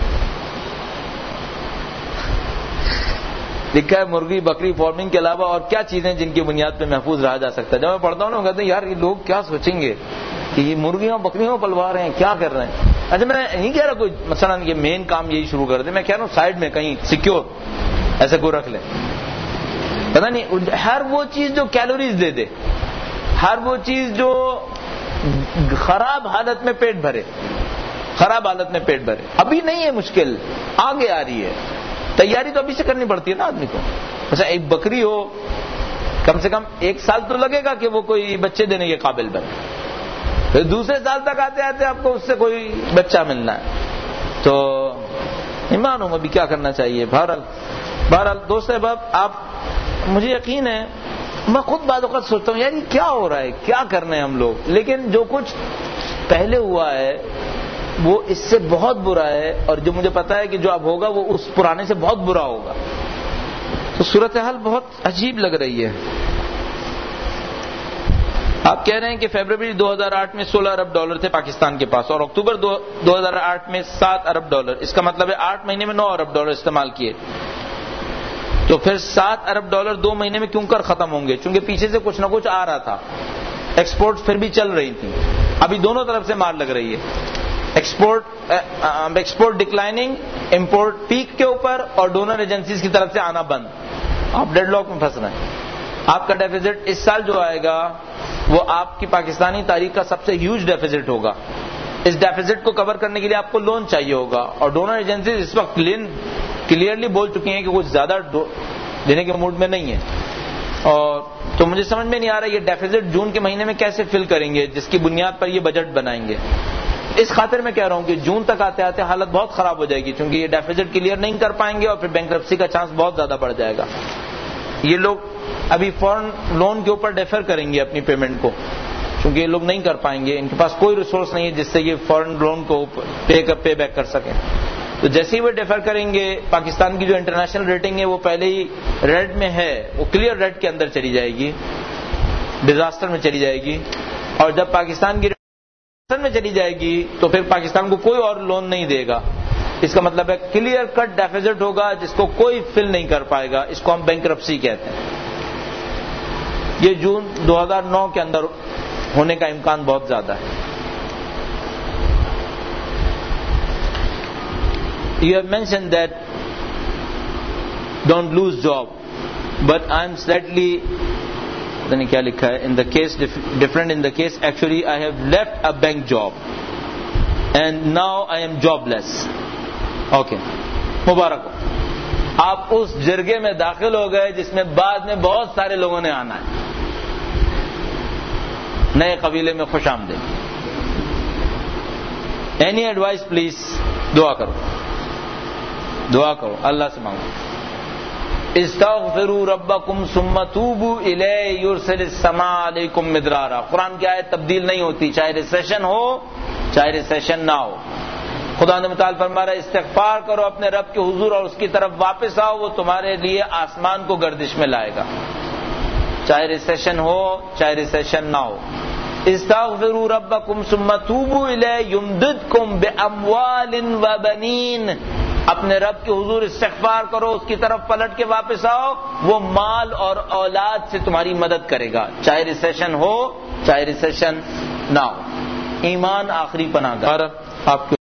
لکھا ہے مرغی بکری فارمنگ کے علاوہ اور کیا چیزیں جن کی بنیاد پہ محفوظ رہا جا سکتا ہے. جب میں پڑھتا ہوں نا کہتے ہیں یار یہ لوگ کیا سوچیں گے کہ یہ مرغیاں بکریاں پلوا رہے ہیں, کیا کر رہے ہیں. اچھا میں نہیں کہہ رہا کوئی مثلا یہ مین کام یہی شروع کر دیں, میں کہہ رہا ہوں سائڈ میں کہیں سیکیور ایسے کوئی رکھ لیں. پتہ نہیں ہر وہ چیز جو کیلوریز دے دے, ہر وہ چیز جو خراب حالت میں پیٹ بھرے, خراب حالت میں پیٹ بھرے. ابھی نہیں ہے مشکل, آگے آ رہی ہے. تیاری تو ابھی سے کرنی پڑتی ہے نا آدمی کو. اچھا ایک بکری ہو کم سے کم 1 سال تو لگے گا کہ وہ کوئی بچے دینے کے قابل بنے, پھر دوسرے سال تک آتے آتے آپ کو اس سے کوئی بچہ ملنا ہے. تو نہیں معلوم ابھی کیا کرنا چاہیے. بہرحال دوست احباب, آپ مجھے یقین ہے میں خود بعض اوقات سوچتا ہوں یار یہ کیا ہو رہا ہے, کیا کرنے ہیں ہم لوگ. لیکن جو کچھ پہلے ہوا ہے وہ اس سے بہت برا ہے، اور جو مجھے پتا ہے کہ جو اب ہوگا وہ اس پرانے سے بہت برا ہوگا. تو صورتحال بہت عجیب لگ رہی ہے. آپ کہہ رہے ہیں کہ فیبروری 2008 میں $16 ارب تھے پاکستان کے پاس، اور اکتوبر 2008 میں $7 ارب. اس کا مطلب ہے 8 مہینے میں $9 ارب استعمال کیے. تو پھر $7 ارب 2 مہینے میں کیوں کر ختم ہوں گے؟ چونکہ پیچھے سے کچھ نہ کچھ آ رہا تھا. ایکسپورٹ پھر بھی چل رہی تھی. ابھی دونوں طرف سے مار لگ رہی ہے. ایکسپورٹ ڈکلائننگ، امپورٹ پیک کے اوپر، اور ڈونر ایجنسیز کی طرف سے آنا بند. آپ ڈیڈ لاک میں پھنس رہے ہیں. آپ کا ڈیفیزٹ اس سال جو آئے گا وہ آپ کی پاکستانی تاریخ کا سب سے ہیوج ڈیفیزٹ ہوگا. اس ڈیفیزٹ کو کور کرنے کے لیے آپ کو لون چاہیے ہوگا، اور ڈونر ایجنسیز اس وقت کلیئرلی بول چکی ہیں کہ کچھ زیادہ دینے کے موڈ میں نہیں ہے. اور تو مجھے سمجھ میں نہیں آ رہا یہ ڈیفیزٹ جون کے مہینے میں کیسے فل کریں گے، جس کی بنیاد پر یہ بجٹ بنائیں گے. اس خاطر میں کہہ رہا ہوں کہ جون تک آتے آتے حالت بہت خراب ہو جائے گی، کیونکہ یہ ڈیفیزٹ کلیئر نہیں کر پائیں گے اور پھر بینکرپسی کا چانس بہت زیادہ بڑھ جائے گا. یہ لوگ ابھی فورن لون کے اوپر ڈیفر کریں گے اپنی پیمنٹ کو، کیونکہ یہ لوگ نہیں کر پائیں گے. ان کے پاس کوئی ریسورس نہیں ہے جس سے یہ فورن لون کو پے بیک کر سکیں. تو جیسے ہی وہ ڈیفر کریں گے، پاکستان کی جو انٹرنیشنل ریٹنگ ہے وہ پہلے ہی ریڈ میں ہے، وہ کلیئر ریڈ کے اندر چلی جائے گی، ڈیزاسٹر میں چلی جائے گی. اور جب پاکستان کی ڈیزاسٹر میں چلی جائے گی تو پھر پاکستان کو کوئی اور لون نہیں دے گا. اس کا مطلب ہے کلیئر کٹ ڈیفیزٹ ہوگا جس کو کوئی فل نہیں کر پائے گا. اس کو ہم بینکرپسی کہتے ہیں. یہ جون 2009 کے اندر ہونے کا امکان بہت زیادہ ہے. You have mentioned that don't lose job, but I am slightly, پتہ نہیں کیا لکھا ہے, in the case different in the case actually I have left a bank job and now I am jobless. Okay, مبارک ہو, آپ اس جرگے میں داخل ہو گئے جس میں بعد میں بہت سارے لوگوں نے آنا ہے. نئے قبیلے میں خوش آمدید. Any advice please? دعا کرو, دعا کرو, اللہ سے مانگو. استغفروا ربکم ثم توبوا الیہ یرسل السماء علیکم مدرارا. قرآن کی آیت تبدیل نہیں ہوتی, چاہے ریسیشن ہو چاہے ریسیشن نہ ہو. خدا نے متعال فرما رہا ہے استغفار کرو اپنے رب کے حضور اور اس کی طرف واپس آؤ, وہ تمہارے لیے آسمان کو گردش میں لائے گا, چاہے ریسیشن ہو چاہے ریسیشن نہ ہو. استغفروا ربکم ثم توبوا الیہ یمددکم باموال وبنین. اپنے رب کے حضور استغفار کرو, اس کی طرف پلٹ کے واپس آؤ, وہ مال اور اولاد سے تمہاری مدد کرے گا, چاہے ریسیشن ہو چاہے ریسیشن نہ ہو. ایمان آخری پناہ گاہ. آپ